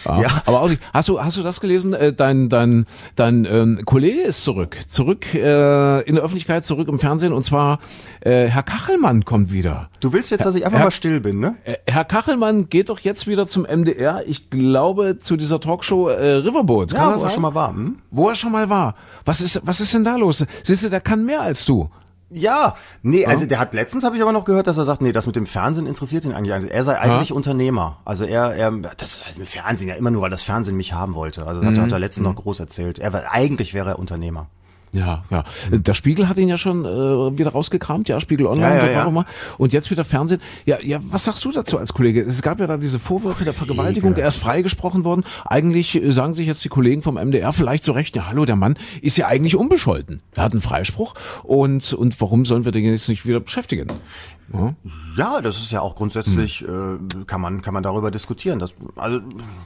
Ja, Ja. Aber auch nicht. Hast du, hast du das gelesen? Äh, Dein, dein, dein ähm, Kollege ist zurück. Zurück äh, in der Öffentlichkeit, zurück im Fernsehen. Und zwar äh, Herr Kachelmann kommt wieder. Du willst jetzt, dass ich einfach Herr- mal still bin, ne? Äh, Herr Kachelmann geht doch jetzt wieder zum M D R. Ich glaube, zu dieser Talkshow äh, Riverboat. Kann Ja, das wo er sein? schon mal war. Hm? Wo er schon mal war. Was ist, was ist denn da los? Siehst du, der kann mehr als du. Ja, nee, also der hat letztens habe ich aber noch gehört, dass er sagt, nee, das mit dem Fernsehen interessiert ihn eigentlich. Also er sei eigentlich Unternehmer. Also er, er das mit Fernsehen ja immer nur, weil das Fernsehen mich haben wollte. Also das hat, hat er letztens noch groß erzählt. Er war, eigentlich wäre er Unternehmer. Ja, ja. Der Spiegel hat ihn ja schon äh, wieder rausgekramt, ja, Spiegel Online, Ja, ja, das war ja. doch mal. Und jetzt wieder Fernsehen. Ja, ja, was sagst du dazu als Kollege? Es gab ja da diese Vorwürfe der Vergewaltigung, er ist freigesprochen worden. Eigentlich äh, sagen sich jetzt die Kollegen vom M D R vielleicht zu Recht, ja, hallo, der Mann ist ja eigentlich unbescholten. Er hat einen Freispruch und, und warum sollen wir den jetzt nicht wieder beschäftigen? Ja. Ja, das ist ja auch grundsätzlich, äh, kann man kann man darüber diskutieren. Das, also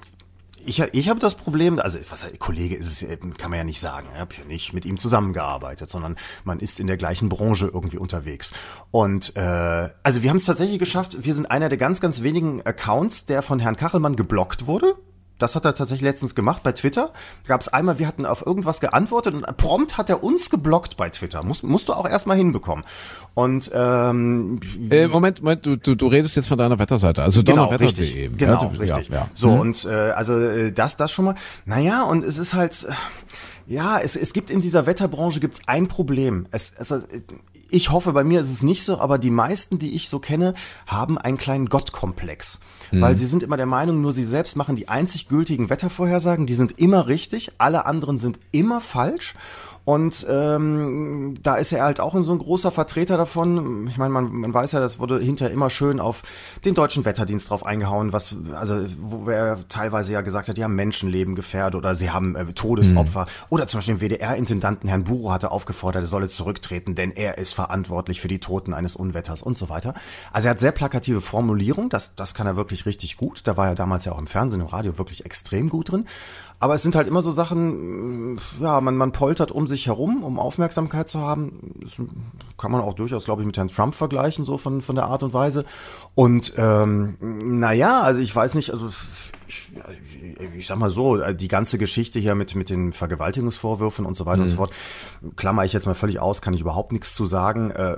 ich, ich habe das Problem, also was Kollege ist es, kann man ja nicht sagen. Ich habe ja nicht mit ihm zusammengearbeitet, sondern man ist in der gleichen Branche irgendwie unterwegs. Und äh, also wir haben es tatsächlich geschafft. Wir sind einer der ganz, ganz wenigen Accounts, der von Herrn Kachelmann geblockt wurde. Das hat er tatsächlich letztens gemacht bei Twitter. Gab es einmal, wir hatten auf irgendwas geantwortet und prompt hat er uns geblockt bei Twitter. Musst, musst du auch erstmal hinbekommen. Und ähm, Äh, Moment, Moment, du, du, du redest jetzt von deiner Wetterseite, also Genau, donnerwetter punkt richtig. de. Genau, Ja, du- richtig. Ja, ja. So, Hm. und äh, also äh, das, das schon mal. Naja, und es ist halt, äh, ja, es, es gibt in dieser Wetterbranche gibt's ein Problem. Es, es, äh, ich hoffe, bei mir ist es nicht so, aber die meisten, die ich so kenne, haben einen kleinen Gottkomplex. Weil sie sind immer der Meinung, nur sie selbst machen die einzig gültigen Wettervorhersagen, die sind immer richtig, alle anderen sind immer falsch. Und ähm, da ist er halt auch so ein großer Vertreter davon. Ich meine, man, man weiß ja, das wurde hinterher immer schön auf den deutschen Wetterdienst drauf eingehauen, was also wo er teilweise ja gesagt hat, die haben Menschenleben gefährdet oder sie haben äh, Todesopfer. Oder zum Beispiel den W D R-Intendanten Herrn Buro hatte aufgefordert, er solle zurücktreten, denn er ist verantwortlich für die Toten eines Unwetters und so weiter. Also er hat sehr plakative Formulierung, das, das kann er wirklich richtig gut. Da war er damals ja auch im Fernsehen, im Radio wirklich extrem gut drin. Aber es sind halt immer so Sachen, ja, man, man poltert um sich herum, um Aufmerksamkeit zu haben. Das kann man auch durchaus, glaube ich, mit Herrn Trump vergleichen, so von, von der Art und Weise. Und ähm, naja, also ich weiß nicht, also ich, ich sag mal so, die ganze Geschichte hier mit, mit den Vergewaltigungsvorwürfen und so weiter mhm. und so fort, klammer ich jetzt mal völlig aus, kann ich überhaupt nichts zu sagen. Äh,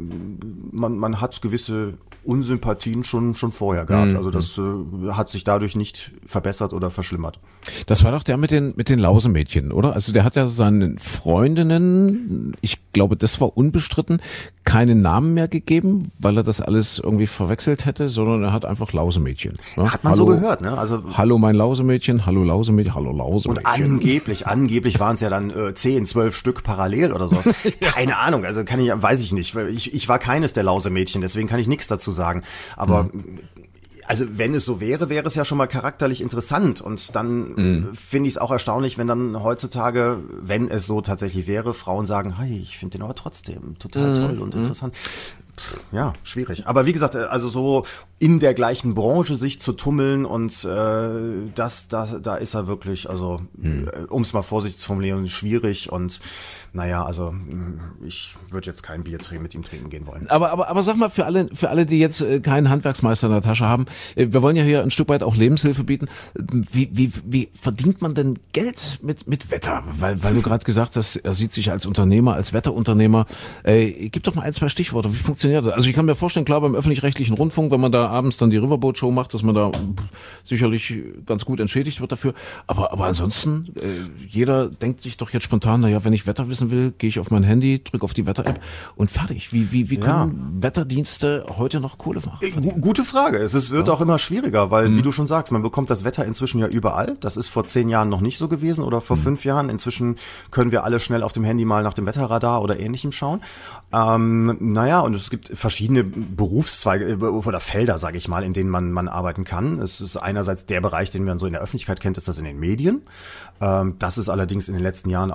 man, man hat gewisse Unsympathien schon, schon vorher gehabt. Mhm. Also das äh, hat sich dadurch nicht verbessert oder verschlimmert. Das war doch der mit den mit den Lausemädchen, oder? Also der hat ja seinen Freundinnen, ich glaube, das war unbestritten, keinen Namen mehr gegeben, weil er das alles irgendwie verwechselt hätte, sondern er hat einfach Lausemädchen. Ja? Hat man hallo, so gehört, ne? Also hallo mein Lausemädchen, hallo Lausemädchen, hallo Lausemädchen. und angeblich, angeblich waren es ja dann äh, zehn, zwölf Stück parallel oder sowas. Keine Ahnung, also kann ich, weiß ich nicht. Ich, ich war keines der Lausemädchen, deswegen kann ich nichts dazu sagen. Aber mhm. also wenn es so wäre, wäre es ja schon mal charakterlich interessant und dann mm. finde ich es auch erstaunlich, wenn dann heutzutage, wenn es so tatsächlich wäre, Frauen sagen, hey, ich finde den aber trotzdem total mm. toll und mm. interessant. Pff, ja, schwierig. Aber wie gesagt, also so in der gleichen Branche sich zu tummeln und äh, das, da, da ist er wirklich, also mm. äh, um es mal vorsichtig zu formulieren, schwierig und naja, also ich würde jetzt kein Bier mit ihm trinken gehen wollen. Aber, aber, aber sag mal, für alle, für alle, die jetzt äh, keinen Handwerksmeister in der Tasche haben, äh, wir wollen ja hier ein Stück weit auch Lebenshilfe bieten. Wie, wie, wie verdient man denn Geld mit, mit Wetter? Weil, weil du gerade gesagt hast, er sieht sich als Unternehmer, als Wetterunternehmer. Äh, gib doch mal ein, zwei Stichworte. Wie funktioniert das? Also ich kann mir vorstellen, klar, beim öffentlich-rechtlichen Rundfunk, wenn man da abends dann die Riverboat-Show macht, dass man da sicherlich ganz gut entschädigt wird dafür. Aber, aber ansonsten, äh, jeder denkt sich doch jetzt spontan, naja, wenn ich Wetter wissen will, gehe ich auf mein Handy, drücke auf die Wetter-App und fertig. Wie, wie, wie können ja. Wetterdienste heute noch Kohle machen? G- gute Frage. Es ist, wird ja. auch immer schwieriger, weil, mhm. wie du schon sagst, man bekommt das Wetter inzwischen ja überall. Das ist vor zehn Jahren noch nicht so gewesen oder vor mhm. fünf Jahren. Inzwischen können wir alle schnell auf dem Handy mal nach dem Wetterradar oder Ähnlichem schauen. Ähm, naja, und es gibt verschiedene Berufszweige oder Felder, sage ich mal, in denen man, man arbeiten kann. Es ist einerseits der Bereich, den man so in der Öffentlichkeit kennt, ist das in den Medien. Ähm, das ist allerdings in den letzten Jahren auch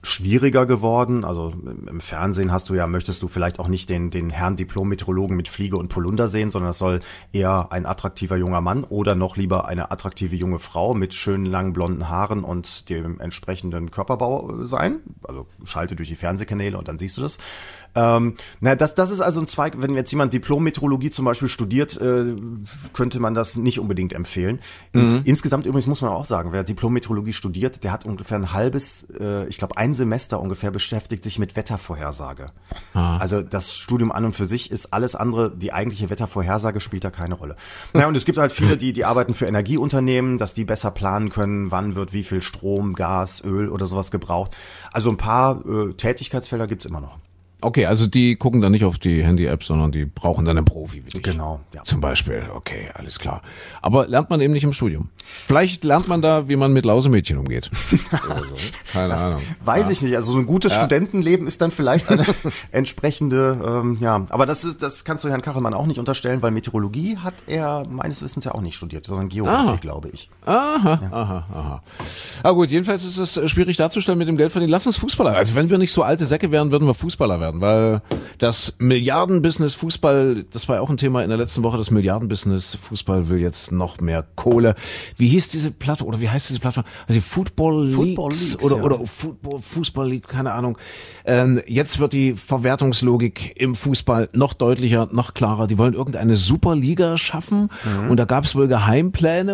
schwieriger geworden. Also im Fernsehen hast du ja, möchtest du vielleicht auch nicht den, den Herrn Diplom-Meteorologen mit Fliege und Polunder sehen, sondern das soll eher ein attraktiver junger Mann oder noch lieber eine attraktive junge Frau mit schönen langen blonden Haaren und dem entsprechenden Körperbau sein. Also schalte durch die Fernsehkanäle und dann siehst du das. Ähm, na, das, das ist also ein Zweig, wenn jetzt jemand Diplom-Meteorologie zum Beispiel studiert, äh, könnte man das nicht unbedingt empfehlen. Ins, mhm. Insgesamt übrigens muss man auch sagen, wer Diplom-Meteorologie studiert, der hat ungefähr ein halbes, äh, ich glaube ein Semester ungefähr beschäftigt sich mit Wettervorhersage. Ah. Also das Studium an und für sich ist alles andere, die eigentliche Wettervorhersage spielt da keine Rolle. Naja, und es gibt halt viele, die, die arbeiten für Energieunternehmen, dass die besser planen können, wann wird wie viel Strom, Gas, Öl oder sowas gebraucht. Also ein paar äh, Tätigkeitsfelder gibt's immer noch. Okay, also die gucken dann nicht auf die Handy-App, sondern die brauchen dann einen Profi wie dich. Genau, ja. Zum Beispiel, okay, alles klar. Aber lernt man eben nicht im Studium. Vielleicht lernt man da, wie man mit Lausemädchen umgeht. Oder so. Keine das Ahnung. Weiß ja. ich nicht. Also so ein gutes ja. Studentenleben ist dann vielleicht eine entsprechende, ähm, ja. Aber das ist, das kannst du Herrn Kachelmann auch nicht unterstellen, weil Meteorologie hat er meines Wissens ja auch nicht studiert, sondern Geografie, aha. glaube ich. Aha, ja. aha, aha. Aber gut, jedenfalls ist es schwierig darzustellen mit dem Geld verdienen. Lass uns Fußballer. Also wenn wir nicht so alte Säcke wären, würden wir Fußballer werden. Weil das Milliardenbusiness Fußball, das war ja auch ein Thema in der letzten Woche, das Milliardenbusiness Fußball will jetzt noch mehr Kohle. Wie hieß diese Plattform oder wie heißt diese Plattform? Also die Football Leagues, Football Leagues oder, ja. oder Football, Fußball League, keine Ahnung. Ähm, jetzt wird die Verwertungslogik im Fußball noch deutlicher, noch klarer. Die wollen irgendeine Superliga schaffen mhm. und da gab es wohl Geheimpläne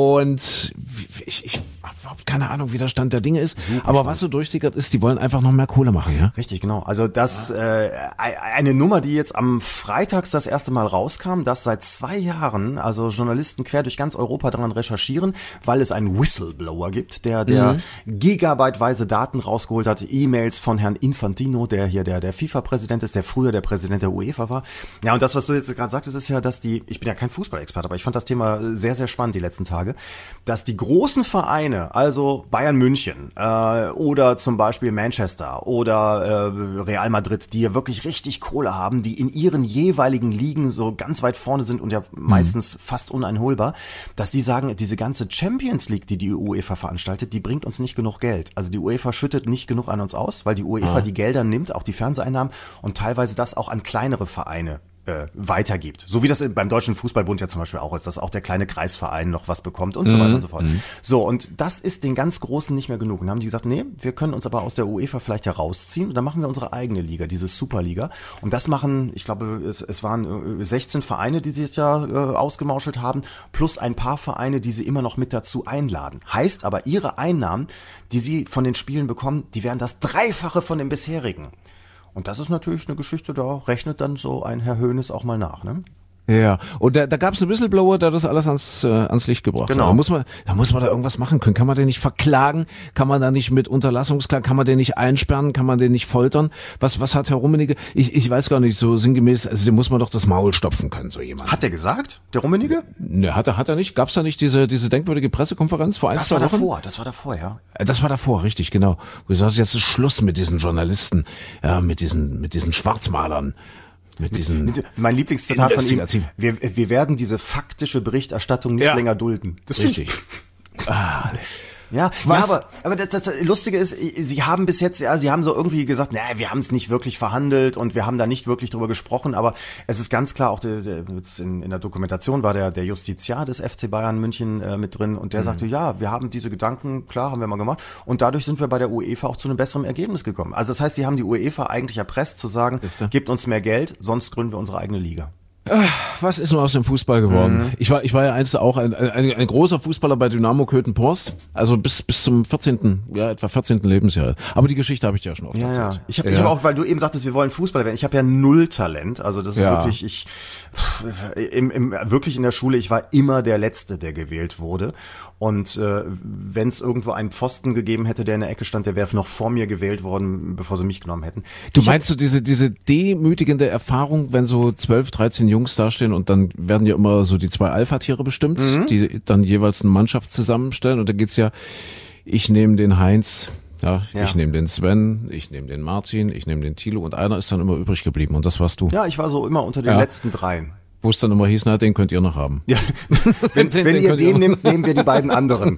und ich, ich habe überhaupt keine Ahnung, wie der Stand der Dinge ist. Super aber spannend. Was so durchsickert ist, die wollen einfach noch mehr Kohle machen, ja? Richtig, genau. Also das äh, eine Nummer, die jetzt am Freitags das erste Mal rauskam, dass seit zwei Jahren also Journalisten quer durch ganz Europa daran recherchieren, weil es einen Whistleblower gibt, der der mhm. gigabyteweise Daten rausgeholt hat, E-Mails von Herrn Infantino, der hier der der FIFA-Präsident ist, der früher der Präsident der UEFA war. Ja, und das, was du jetzt gerade sagtest, ist ja, dass die, ich bin ja kein Fußballexperte, aber ich fand das Thema sehr, sehr spannend die letzten Tage, dass die großen Vereine, also Bayern München äh, oder zum Beispiel Manchester oder äh, Real Madrid, die ja wirklich richtig Kohle haben, die in ihren jeweiligen Ligen so ganz weit vorne sind und ja meistens mhm. fast uneinholbar, dass die sagen, diese ganze Champions League, die die UEFA veranstaltet, die bringt uns nicht genug Geld. Also die UEFA schüttet nicht genug an uns aus, weil die UEFA ah. die Gelder nimmt, auch die Fernseheinnahmen und teilweise das auch an kleinere Vereine äh, weitergibt. So wie das beim Deutschen Fußballbund ja zum Beispiel auch ist, dass auch der kleine Kreisverein noch was bekommt und mhm. so weiter und so fort. Mhm. So, und das ist den ganz Großen nicht mehr genug. Und dann haben die gesagt, nee, wir können uns aber aus der UEFA vielleicht herausziehen und dann machen wir unsere eigene Liga, diese Superliga. Und das machen, ich glaube, es, es waren sechzehn Vereine, die sich ja äh, ausgemauschelt haben, plus ein paar Vereine, die sie immer noch mit dazu einladen. Heißt aber, ihre Einnahmen, die sie von den Spielen bekommen, die wären das Dreifache von den bisherigen. Und das ist natürlich eine Geschichte, da rechnet dann so ein Herr Hoeneß auch mal nach, ne? Ja, und da, da gab es einen Whistleblower, der das alles ans, äh, ans Licht gebracht genau. hat. Da muss man, da muss man da irgendwas machen können. Kann man den nicht verklagen? Kann man da nicht mit Unterlassungsklagen? Kann man den nicht einsperren? Kann man den nicht foltern? Was, was hat Herr Rummenigge? Ich, ich weiß gar nicht, so sinngemäß, also dem muss man doch das Maul stopfen können, so jemand. Hat er gesagt, der Rummenigge? Ne, hat er, hat er nicht. Gab's da nicht diese, diese denkwürdige Pressekonferenz vor ein, das zwei war Wochen? davor, das war davor, ja. Das war davor, richtig, genau. Wo du sagst, jetzt ist Schluss mit diesen Journalisten, ja, mit diesen, mit diesen Schwarzmalern. Mit diesen mein Lieblingszitat von ihm, wir, wir werden diese faktische Berichterstattung nicht ja. länger dulden. Das richtig. ah, ja, ja, aber, aber das, das Lustige ist, sie haben bis jetzt, ja, sie haben so irgendwie gesagt, naja, wir haben es nicht wirklich verhandelt und wir haben da nicht wirklich drüber gesprochen, aber es ist ganz klar, auch der, der, in, in der Dokumentation war der, der Justiziar des F C Bayern München äh, mit drin und der mhm. sagte, ja, wir haben diese Gedanken, klar, haben wir mal gemacht und dadurch sind wir bei der UEFA auch zu einem besseren Ergebnis gekommen. Also das heißt, die haben die UEFA eigentlich erpresst zu sagen, gebt uns mehr Geld, sonst gründen wir unsere eigene Liga. Was ist nur aus dem Fußball geworden? Mhm. Ich war, ich war ja einst auch ein, ein, ein großer Fußballer bei Dynamo Köthen-Porst, also bis bis zum vierzehnten, ja etwa vierzehnten Lebensjahr. Aber die Geschichte habe ich dir ja schon oft ja, erzählt. Ja. Ich habe ja. ich hab auch, weil du eben sagtest, wir wollen Fußballer werden. Ich habe ja null Talent, also das ist ja. wirklich ich im, im, wirklich in der Schule. Ich war immer der Letzte, der gewählt wurde. Und äh, wenn es irgendwo einen Pfosten gegeben hätte, der in der Ecke stand, der wäre noch vor mir gewählt worden, bevor sie mich genommen hätten. Du ich meinst hab, du diese diese demütigende Erfahrung, wenn so zwölf, dreizehn Jungs dastehen und dann werden ja immer so die zwei Alpha-Tiere bestimmt, mhm. die dann jeweils eine Mannschaft zusammenstellen und da geht's ja, ich nehme den Heinz, ja, ja. ich nehme den Sven, ich nehme den Martin, ich nehme den Thilo und einer ist dann immer übrig geblieben und das warst du. Ja, ich war so immer unter den ja. letzten dreien. Wo es dann immer hieß, na, den könnt ihr noch haben. Ja, wenn Den- wenn den ihr könnt den nehmt, nehmen wir die beiden anderen.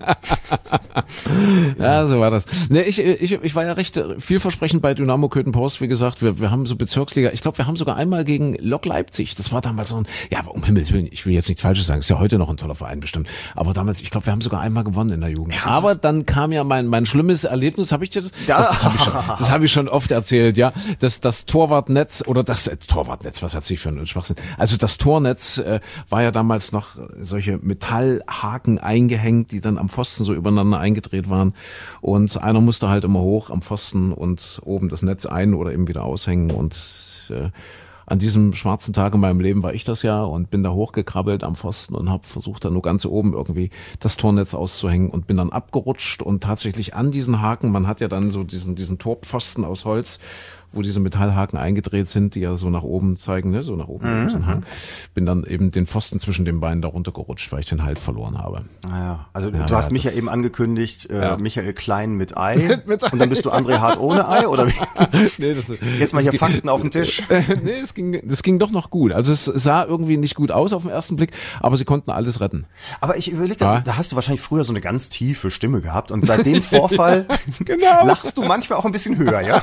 Ja, so war das. Ne, ich, ich, ich war ja recht vielversprechend bei Dynamo Köthen-Post, wie gesagt, wir, wir haben so Bezirksliga, ich glaube, wir haben sogar einmal gegen Lok Leipzig, das war damals so ein, ja, um Himmels Willen, ich will jetzt nichts Falsches sagen, ist ja heute noch ein toller Verein bestimmt, aber damals, ich glaube, wir haben sogar einmal gewonnen in der Jugend. Aber dann kam ja mein, mein schlimmes Erlebnis, habe ich dir das? Ja. Das, das habe ich, schon- das hab ich schon oft erzählt, ja, das, das Torwartnetz, oder das äh, Torwartnetz, was hat sich für ein Schwachsinn, also das Tornetz äh, war ja damals noch solche Metallhaken eingehängt, die dann am Pfosten so übereinander eingedreht waren. Und einer musste halt immer hoch am Pfosten und oben das Netz ein- oder eben wieder aushängen. Und äh, an diesem schwarzen Tag in meinem Leben war ich das ja und bin da hochgekrabbelt am Pfosten und habe versucht, da nur ganz oben irgendwie das Tornetz auszuhängen und bin dann abgerutscht und tatsächlich an diesen Haken, man hat ja dann so diesen, diesen Torpfosten aus Holz, wo diese Metallhaken eingedreht sind, die ja so nach oben zeigen, ne, so nach oben, mhm. so ein Hang. Bin dann eben den Pfosten zwischen den Beinen da runtergerutscht, weil ich den Halt verloren habe. Naja, also Ja, du hast ja, mich ja das- eben angekündigt, äh, Ja. Michael Klein mit Ei. Mit Ei. Und dann bist du André Hart ohne Ei, oder wie? Nee, das, Jetzt mal hier Fakten auf den Tisch. nee, es ging, das ging doch noch gut. Also es sah irgendwie nicht gut aus auf den ersten Blick, aber sie konnten alles retten. Aber ich überlege, Ja. da hast du wahrscheinlich früher so eine ganz tiefe Stimme gehabt und seit dem Vorfall Genau. lachst du manchmal auch ein bisschen höher, ja?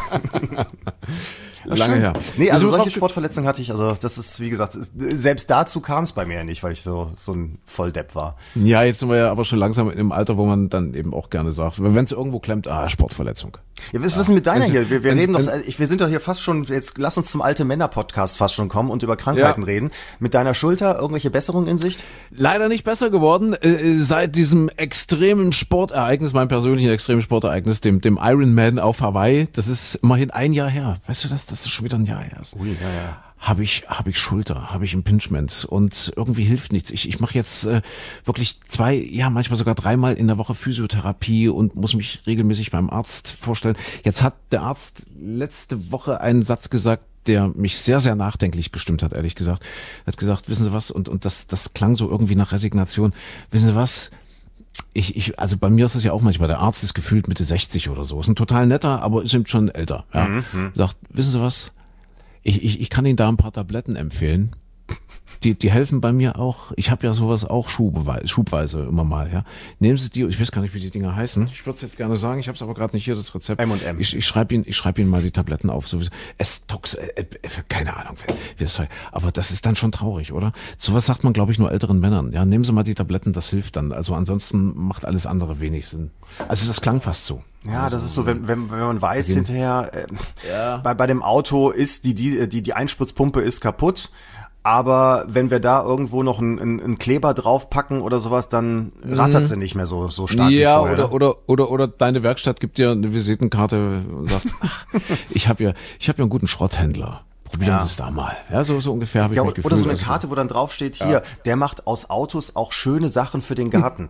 Lange her. Nee, also Wieso solche brauchst- Sportverletzungen hatte ich, also das ist, wie gesagt, ist, selbst dazu kam es bei mir ja nicht, weil ich so, so ein Volldepp war. Ja, jetzt sind wir ja aber schon langsam in dem Alter, wo man dann eben auch gerne sagt, wenn es irgendwo klemmt, ah, Sportverletzung. Ja, was, was ist denn mit deiner Wenn Sie- hier? Wir, wir wenn- reden doch, wenn- ich, wir sind doch hier fast schon, jetzt lass uns zum alte Männer-Podcast fast schon kommen und über Krankheiten Ja. reden. Mit deiner Schulter irgendwelche Besserungen in Sicht? Leider nicht besser geworden, äh, seit diesem extremen Sportereignis, meinem persönlichen extremen Sportereignis, dem, dem Ironman auf Hawaii. Das ist immerhin ein Jahr her. Weißt du das? Das ist schon wieder ein Jahr her. Ui, ja, ja. Habe ich, habe ich Schulter, habe ich Impingement und irgendwie hilft nichts. Ich, ich mache jetzt äh, wirklich zwei, ja manchmal sogar dreimal in der Woche Physiotherapie und muss mich regelmäßig beim Arzt vorstellen. Jetzt hat der Arzt letzte Woche einen Satz gesagt, der mich sehr, sehr nachdenklich gestimmt hat, ehrlich gesagt. Er hat gesagt, wissen Sie was, und, und das, das klang so irgendwie nach Resignation. Wissen Sie was? Ich, ich, also bei mir ist es ja auch manchmal, der Arzt ist gefühlt Mitte sechzig oder so. Ist ein total netter, aber ist eben schon älter. Ja. Mhm. Sagt, wissen Sie was? Ich, ich, ich kann Ihnen da ein paar Tabletten empfehlen. Die, die helfen bei mir auch. Ich habe ja sowas auch schubweise, schubweise immer mal. Ja, nehmen Sie die. Ich weiß gar nicht, wie die Dinger heißen. Ich würde es jetzt gerne sagen. Ich habe es aber gerade nicht hier das Rezept. M und M. Ich, ich schreibe Ihnen, ich schreibe Ihnen mal die Tabletten auf. Sowieso. Es-Tox, äh, äh, keine Ahnung, wie das heißt. Aber das ist dann schon traurig, oder? Sowas sagt man, glaube ich, nur älteren Männern. Ja, nehmen Sie mal die Tabletten. Das hilft dann. Also ansonsten macht alles andere wenig Sinn. Also das klang fast so. Ja, das ist so, wenn, wenn, wenn man weiß Beginn. hinterher, äh, Ja. bei, bei dem Auto ist die, die, die, die Einspritzpumpe ist kaputt. Aber wenn wir da irgendwo noch einen, einen, einen Kleber draufpacken oder sowas, dann rattert sie nicht mehr so, so stark Ja, wie vorher. oder, oder, oder, oder deine Werkstatt gibt dir eine Visitenkarte und sagt, ach, ich habe ja, ich habe ja einen guten Schrotthändler. Probieren Ja. Sie es da mal. Ja, so, so ungefähr habe ich Ja, mich oder gefühlt. so eine Also, Karte, wo dann draufsteht, hier, der macht aus Autos auch schöne Sachen für den Garten.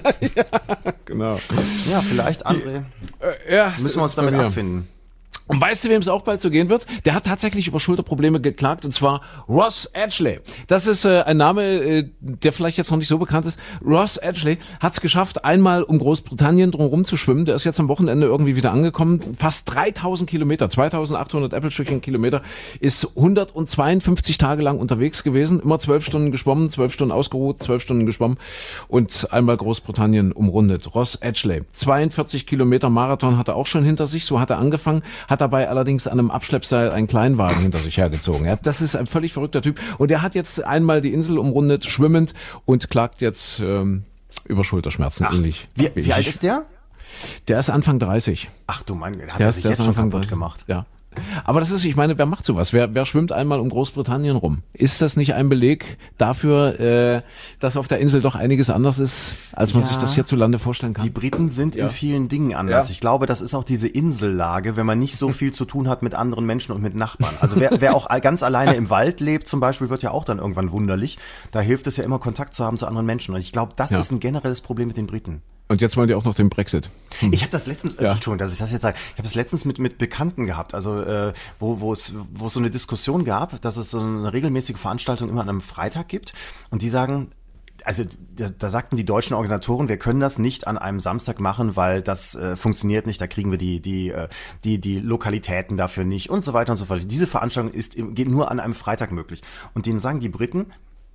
genau. Ja, vielleicht, André, Äh, ja, müssen wir uns bei damit mir. abfinden. Und weißt du, wem es auch bald so gehen wird? Der hat tatsächlich über Schulterprobleme geklagt, und zwar Ross Edgley. Das ist äh, ein Name, äh, der vielleicht jetzt noch nicht so bekannt ist. Ross Edgley hat es geschafft, einmal um Großbritannien drumherum zu schwimmen. Der ist jetzt am Wochenende irgendwie wieder angekommen. Fast dreitausend Kilometer, zweitausendachthundert Äppelstückchen Kilometer, ist hundertzweiundfünfzig Tage lang unterwegs gewesen. Immer zwölf Stunden geschwommen, zwölf Stunden ausgeruht, zwölf Stunden geschwommen und einmal Großbritannien umrundet. Ross Edgley. zweiundvierzig Kilometer Marathon hat er auch schon hinter sich. So hat er angefangen, hat dabei allerdings an einem Abschleppseil einen Kleinwagen hinter sich hergezogen. Ja, das ist ein völlig verrückter Typ. Und er hat jetzt einmal die Insel umrundet, schwimmend, und klagt jetzt ähm, über Schulterschmerzen. Ach, ähnlich. wie, wie alt ist der? Der ist Anfang dreißig. Ach du mein, hat Der er ist, sich der jetzt ist schon Anfang kaputt dreißig. gemacht. Ja. Aber das ist, ich meine, wer macht sowas? Wer, wer schwimmt einmal um Großbritannien rum? Ist das nicht ein Beleg dafür, äh, dass auf der Insel doch einiges anders ist, als man Ja. sich das hierzulande vorstellen kann? Die Briten sind Ja. in vielen Dingen anders. Ja. Ich glaube, das ist auch diese Insellage, wenn man nicht so viel zu tun hat mit anderen Menschen und mit Nachbarn. Also wer, wer auch ganz alleine im Wald lebt zum Beispiel, wird ja auch dann irgendwann wunderlich. Da hilft es ja immer, Kontakt zu haben zu anderen Menschen. Und ich glaube, das Ja. ist ein generelles Problem mit den Briten. Und jetzt wollen die auch noch den Brexit. Ich habe das letztens, äh, Ja. Entschuldigung, dass ich das jetzt sage, ich habe das letztens mit mit Bekannten gehabt, also äh, wo wo es wo es so eine Diskussion gab, dass es so eine regelmäßige Veranstaltung immer an einem Freitag gibt, und die sagen, also da, da sagten die deutschen Organisatoren, wir können das nicht an einem Samstag machen, weil das äh, funktioniert nicht, da kriegen wir die die äh, die die Lokalitäten dafür nicht und so weiter und so fort. Diese Veranstaltung ist im- geht nur an einem Freitag möglich. Und denen sagen die Briten,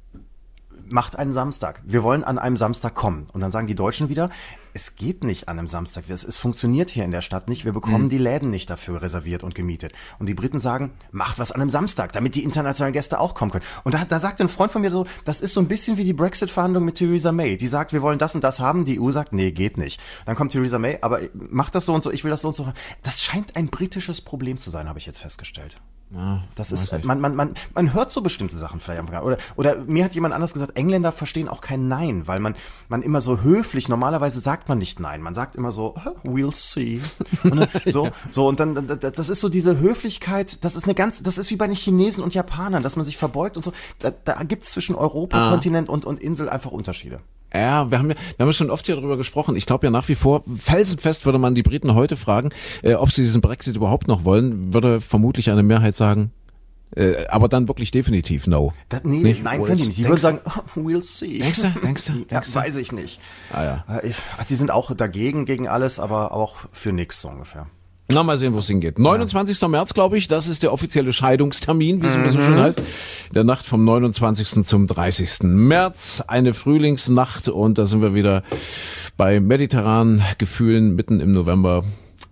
macht einen Samstag. Wir wollen an einem Samstag kommen. Und dann sagen die Deutschen wieder, es geht nicht an einem Samstag. Es, es funktioniert hier in der Stadt nicht. Wir bekommen mhm. die Läden nicht dafür reserviert und gemietet. Und die Briten sagen, macht was an einem Samstag, damit die internationalen Gäste auch kommen können. Und da, da sagt ein Freund von mir so, das ist so ein bisschen wie die Brexit-Verhandlung mit Theresa May. Die sagt, wir wollen das und das haben. Die E U sagt, nee, geht nicht. Dann kommt Theresa May, aber macht das so und so, ich will das so und so haben. Das scheint ein britisches Problem zu sein, habe ich jetzt festgestellt. Ja, das ist, man, man, man, man hört so bestimmte Sachen vielleicht einfach. Oder, oder mir hat jemand anders gesagt, Engländer verstehen auch kein Nein, weil man, man immer so höflich, normalerweise sagt man nicht Nein, man sagt immer so, we'll see. Und dann, so, so, und dann, das ist so diese Höflichkeit, das ist eine ganz, das ist wie bei den Chinesen und Japanern, dass man sich verbeugt und so. Da, da gibt es zwischen Europa, ah. Kontinent und, und Insel einfach Unterschiede. Ja, wir haben ja, wir haben ja schon oft hier darüber gesprochen. Ich glaube ja nach wie vor, felsenfest würde man die Briten heute fragen, äh, ob sie diesen Brexit überhaupt noch wollen, würde vermutlich eine Mehrheit sagen, äh, aber dann wirklich definitiv no. Das, nee, nicht, nein, können die nicht. Die würden sagen, oh, we'll see. Denkst du? Denkst du? Ja, Denkst weiß ich nicht. Ah ja. Also sie sind auch dagegen, gegen alles, aber auch für nix so ungefähr. Na, mal sehen, wo es hingeht. neunundzwanzigster März, glaube ich, das ist der offizielle Scheidungstermin, wie es immer so schön heißt. In der Nacht vom neunundzwanzigsten zum dreißigsten März, eine Frühlingsnacht und da sind wir wieder bei mediterranen Gefühlen mitten im November.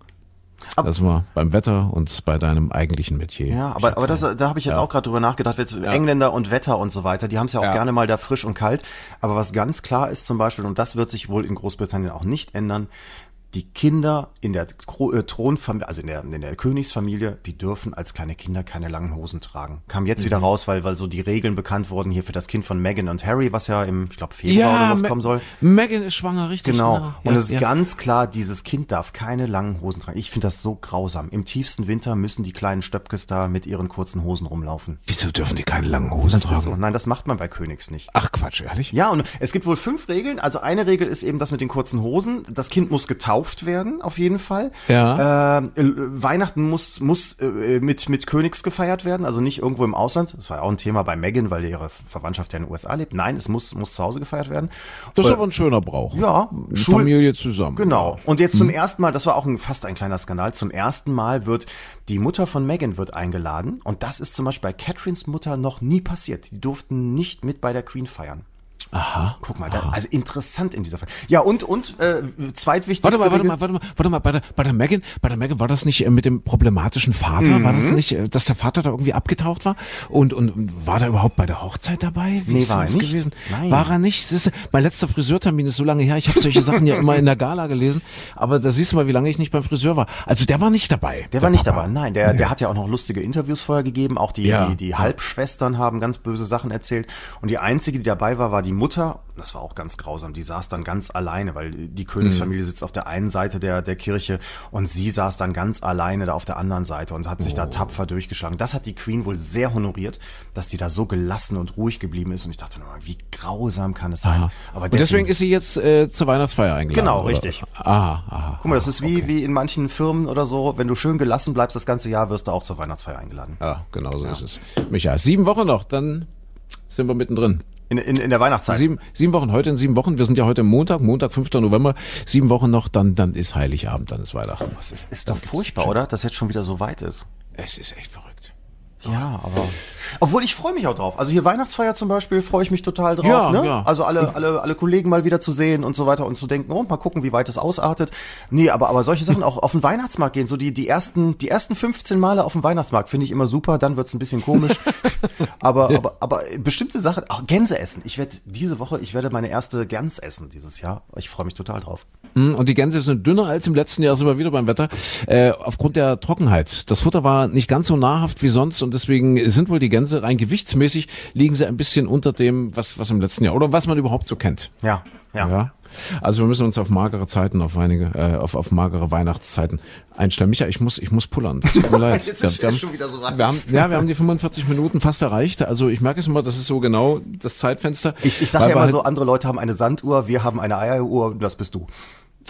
Das war beim Wetter und bei deinem eigentlichen Metier. Ja, aber, aber das, da habe ich jetzt ja. auch gerade drüber nachgedacht, jetzt ja. Engländer und Wetter und so weiter, die haben es ja auch ja. gerne mal da frisch und kalt. Aber was ganz klar ist zum Beispiel, und das wird sich wohl in Großbritannien auch nicht ändern, die Kinder in der Thronfamilie, also in der, in der Königsfamilie, die dürfen als kleine Kinder keine langen Hosen tragen. Kam jetzt mhm. wieder raus, weil, weil so die Regeln bekannt wurden hier für das Kind von Meghan und Harry, was ja im, ich glaube, Februar ja, oder was Ma- kommen soll. Meghan ist schwanger, richtig. Genau. genau. Und ja, es ist ja. ganz klar, dieses Kind darf keine langen Hosen tragen. Ich finde das so grausam. Im tiefsten Winter müssen die kleinen Stöpkes da mit ihren kurzen Hosen rumlaufen. Wieso dürfen die keine langen Hosen das tragen? Ist so. Nein, das macht man bei Königs nicht. Ach Quatsch, ehrlich? Ja, und es gibt wohl fünf Regeln. Also eine Regel ist eben das mit den kurzen Hosen. Das Kind muss getauft werden, auf jeden Fall. Ja. Äh, Weihnachten muss muss äh, mit mit Königs gefeiert werden, also nicht irgendwo im Ausland. Das war ja auch ein Thema bei Meghan, weil ihre Verwandtschaft ja in den U S A lebt. Nein, es muss muss zu Hause gefeiert werden. Das ist äh, aber ein schöner Brauch. Ja, Schul- Familie zusammen. Genau. Und jetzt zum hm. ersten Mal, das war auch ein, fast ein kleiner Skandal. Zum ersten Mal wird die Mutter von Meghan wird eingeladen und das ist zum Beispiel bei Catherines Mutter noch nie passiert. Die durften nicht mit bei der Queen feiern. Aha. Guck mal, da, also interessant in dieser Fall. Ja, und, und, äh, zweitwichtigste Warte mal, warte mal, warte mal, warte mal, bei der, bei der Meghan, bei der Meghan war das nicht äh, mit dem problematischen Vater? Mhm. War das nicht, äh, dass der Vater da irgendwie abgetaucht war? Und, und, und war der überhaupt bei der Hochzeit dabei? Wie nee, ist war er das nicht. gewesen? Nein. War er nicht? Das ist, mein letzter Friseurtermin ist so lange her. Ich habe solche Sachen ja immer in der Gala gelesen. Aber da siehst du mal, wie lange ich nicht beim Friseur war. Also der war nicht dabei. Der, der war nicht Papa. dabei, nein. Der, nee. der hat ja auch noch lustige Interviews vorher gegeben. Auch die, ja. die, die Halbschwestern haben ganz böse Sachen erzählt. Und die einzige, die dabei war, war die Mutter. Das war auch ganz grausam. Die saß dann ganz alleine, weil die Königsfamilie sitzt auf der einen Seite der, der Kirche und sie saß dann ganz alleine da auf der anderen Seite und hat sich oh. da tapfer durchgeschlagen. Das hat die Queen wohl sehr honoriert, dass die da so gelassen und ruhig geblieben ist. Und ich dachte nur, wie grausam kann es sein? Aha. Aber deswegen, deswegen ist sie jetzt äh, zur Weihnachtsfeier eingeladen. Genau, oder? richtig. Aha, aha. Guck mal, das ist wie, okay. wie in manchen Firmen oder so. Wenn du schön gelassen bleibst das ganze Jahr, wirst du auch zur Weihnachtsfeier eingeladen. Ja, genau so ja. ist es. Michael, sieben Wochen noch, dann sind wir mittendrin. In, in, in der Weihnachtszeit. Sieben, sieben Wochen, heute in sieben Wochen. Wir sind ja heute Montag, Montag, fünfter November. Sieben Wochen noch, dann, dann ist Heiligabend, dann ist Weihnachten. Das ist, ist doch furchtbar, oder? Dass jetzt schon wieder so weit ist. Es ist echt verrückt. Ja, aber... Obwohl, ich freue mich auch drauf. Also hier Weihnachtsfeier zum Beispiel, freue ich mich total drauf. Ja, ne? ja. Also alle, alle, alle Kollegen mal wieder zu sehen und so weiter und zu denken, oh, mal gucken, wie weit es ausartet. Nee, aber, aber solche Sachen auch auf den Weihnachtsmarkt gehen. So die, die ersten, die ersten fünfzehn Male auf dem Weihnachtsmarkt finde ich immer super, dann wird's ein bisschen komisch. aber, aber, aber bestimmte Sachen, auch Gänse essen. Ich werde diese Woche, ich werde meine erste Gans essen dieses Jahr. Ich freue mich total drauf. Und die Gänse sind dünner als im letzten Jahr, sind wir wieder beim Wetter, äh, aufgrund der Trockenheit. Das Futter war nicht ganz so nahrhaft wie sonst und deswegen sind wohl die Gänse rein gewichtsmäßig, liegen sie ein bisschen unter dem, was, was im letzten Jahr, oder was man überhaupt so kennt. Ja, ja. ja? Also wir müssen uns auf magere Zeiten, auf einige, äh, auf, auf magere Weihnachtszeiten einstellen. Micha, ich muss, ich muss pullern. Das tut mir leid. Jetzt ist wir, es haben, schon wieder so weit. Wir haben, ja, wir haben die fünfundvierzig Minuten fast erreicht. Also ich merke es immer, das ist so genau das Zeitfenster. Ich, ich sage ja immer halt so, andere Leute haben eine Sanduhr, wir haben eine Eieruhr, das bist du.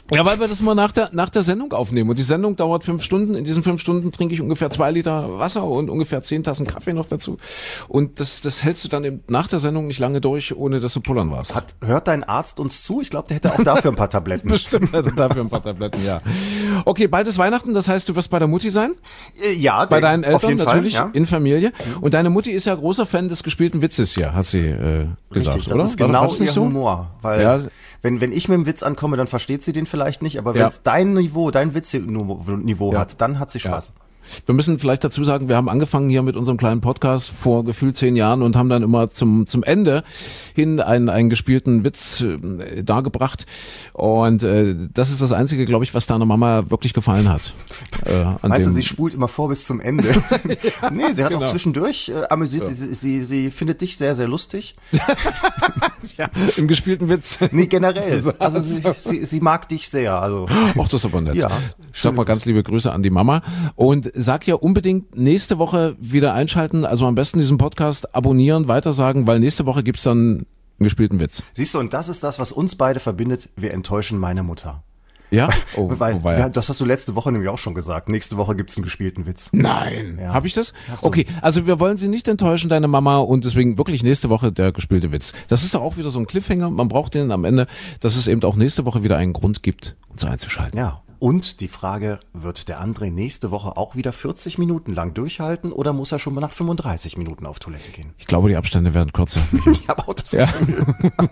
Ja, weil wir das mal nach der, nach der Sendung aufnehmen. Und die Sendung dauert fünf Stunden. In diesen fünf Stunden trinke ich ungefähr zwei Liter Wasser und ungefähr zehn Tassen Kaffee noch dazu. Und das, das hältst du dann eben nach der Sendung nicht lange durch, ohne dass du pullern warst. Hat, hört dein Arzt uns zu? Ich glaube, der hätte auch dafür ein paar Tabletten. Bestimmt, also dafür ein paar Tabletten, ja. Okay, bald ist Weihnachten, das heißt, du wirst bei der Mutti sein? Äh, Ja, Bei der- deinen Eltern auf jeden natürlich, Fall, ja. in Familie. Und deine Mutti ist ja großer Fan des gespielten Witzes hier, hat sie äh, gesagt, Richtig, das oder? ist War genau das nicht ihr so? Humor. Weil Ja. wenn, wenn ich mit dem Witz ankomme, dann versteht sie den vielleicht nicht, aber wenn Ja. es dein Niveau, dein Witzniveau Ja. hat, dann hat sie Spaß. Wir müssen vielleicht dazu sagen, wir haben angefangen hier mit unserem kleinen Podcast vor gefühlt zehn Jahren und haben dann immer zum zum Ende hin einen, einen gespielten Witz äh, dargebracht. Und äh, das ist das Einzige, glaube ich, was deiner Mama wirklich gefallen hat. Äh, an Meinst du, dem- sie spult immer vor bis zum Ende? Nee, sie hat genau. auch zwischendurch äh, amüsiert. Sie, sie, sie, sie findet dich sehr, sehr lustig. ja, im gespielten Witz. Nee, generell. Also sie, so. sie, sie mag dich sehr. Also Ach, das ist aber nett. Ja, Ich sag mal ganz liebe Grüße an die Mama und sag ja unbedingt nächste Woche wieder einschalten, also am besten diesen Podcast abonnieren, weitersagen, weil nächste Woche gibt's dann einen gespielten Witz. siehst du, und das ist das, was uns beide verbindet. Wir enttäuschen meine Mutter. Ja? Oh, Weil, oh weia. ja, das hast du letzte Woche nämlich auch schon gesagt. Nächste Woche gibt's einen gespielten Witz. Nein. Ja. Habe ich das? Hast du. Okay, also wir wollen sie nicht enttäuschen, deine Mama, und deswegen wirklich nächste Woche der gespielte Witz. Das ist doch auch wieder so ein Cliffhanger. Man braucht den am Ende, dass es eben auch nächste Woche wieder einen Grund gibt, uns einzuschalten. Ja. Und die Frage, wird der André nächste Woche auch wieder vierzig Minuten lang durchhalten oder muss er schon mal nach fünfunddreißig Minuten auf Toilette gehen? Ich glaube, die Abstände werden kürzer. Ich habe auch das Gefühl.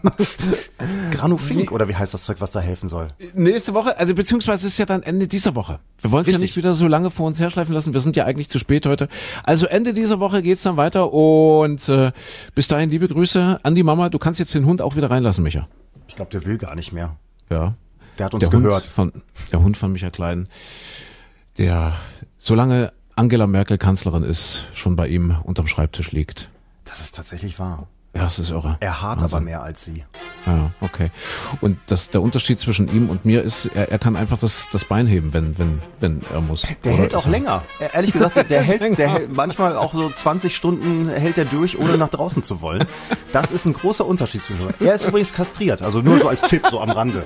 Granufink, oder wie heißt das Zeug, was da helfen soll? Nächste Woche, also beziehungsweise ist ja dann Ende dieser Woche. Wir wollen es ja Richtig. nicht wieder so lange vor uns herschleifen lassen. Wir sind ja eigentlich zu spät heute. Also Ende dieser Woche geht's dann weiter und äh, bis dahin liebe Grüße an die Mama. Du kannst jetzt den Hund auch wieder reinlassen, Micha. Ich glaube, der will gar nicht mehr. Ja. Der hat uns Der gehört. Hund von der Hund von Micha Klein, der solange Angela Merkel Kanzlerin ist, schon bei ihm unterm Schreibtisch liegt. Das ist tatsächlich wahr. Ja, das ist irre. Er hart Wahnsinn. aber mehr als sie. Ja, okay. Und das, der Unterschied zwischen ihm und mir ist, er, er kann einfach das, das Bein heben, wenn, wenn, wenn er muss. Der Oder hält auch ist er- länger. Er- Ehrlich gesagt, der, der hält, der hält manchmal auch so zwanzig Stunden hält er durch, ohne nach draußen zu wollen. Das ist ein großer Unterschied zwischen uns. Er ist übrigens kastriert, also nur so als Tipp, so am Rande.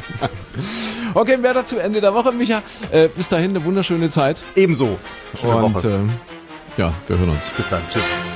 Okay, mehr dazu Ende der Woche, Micha. Äh, bis dahin eine wunderschöne Zeit. Ebenso. Schöne Und Woche. äh, ja, wir hören uns. Bis dann. Tschüss.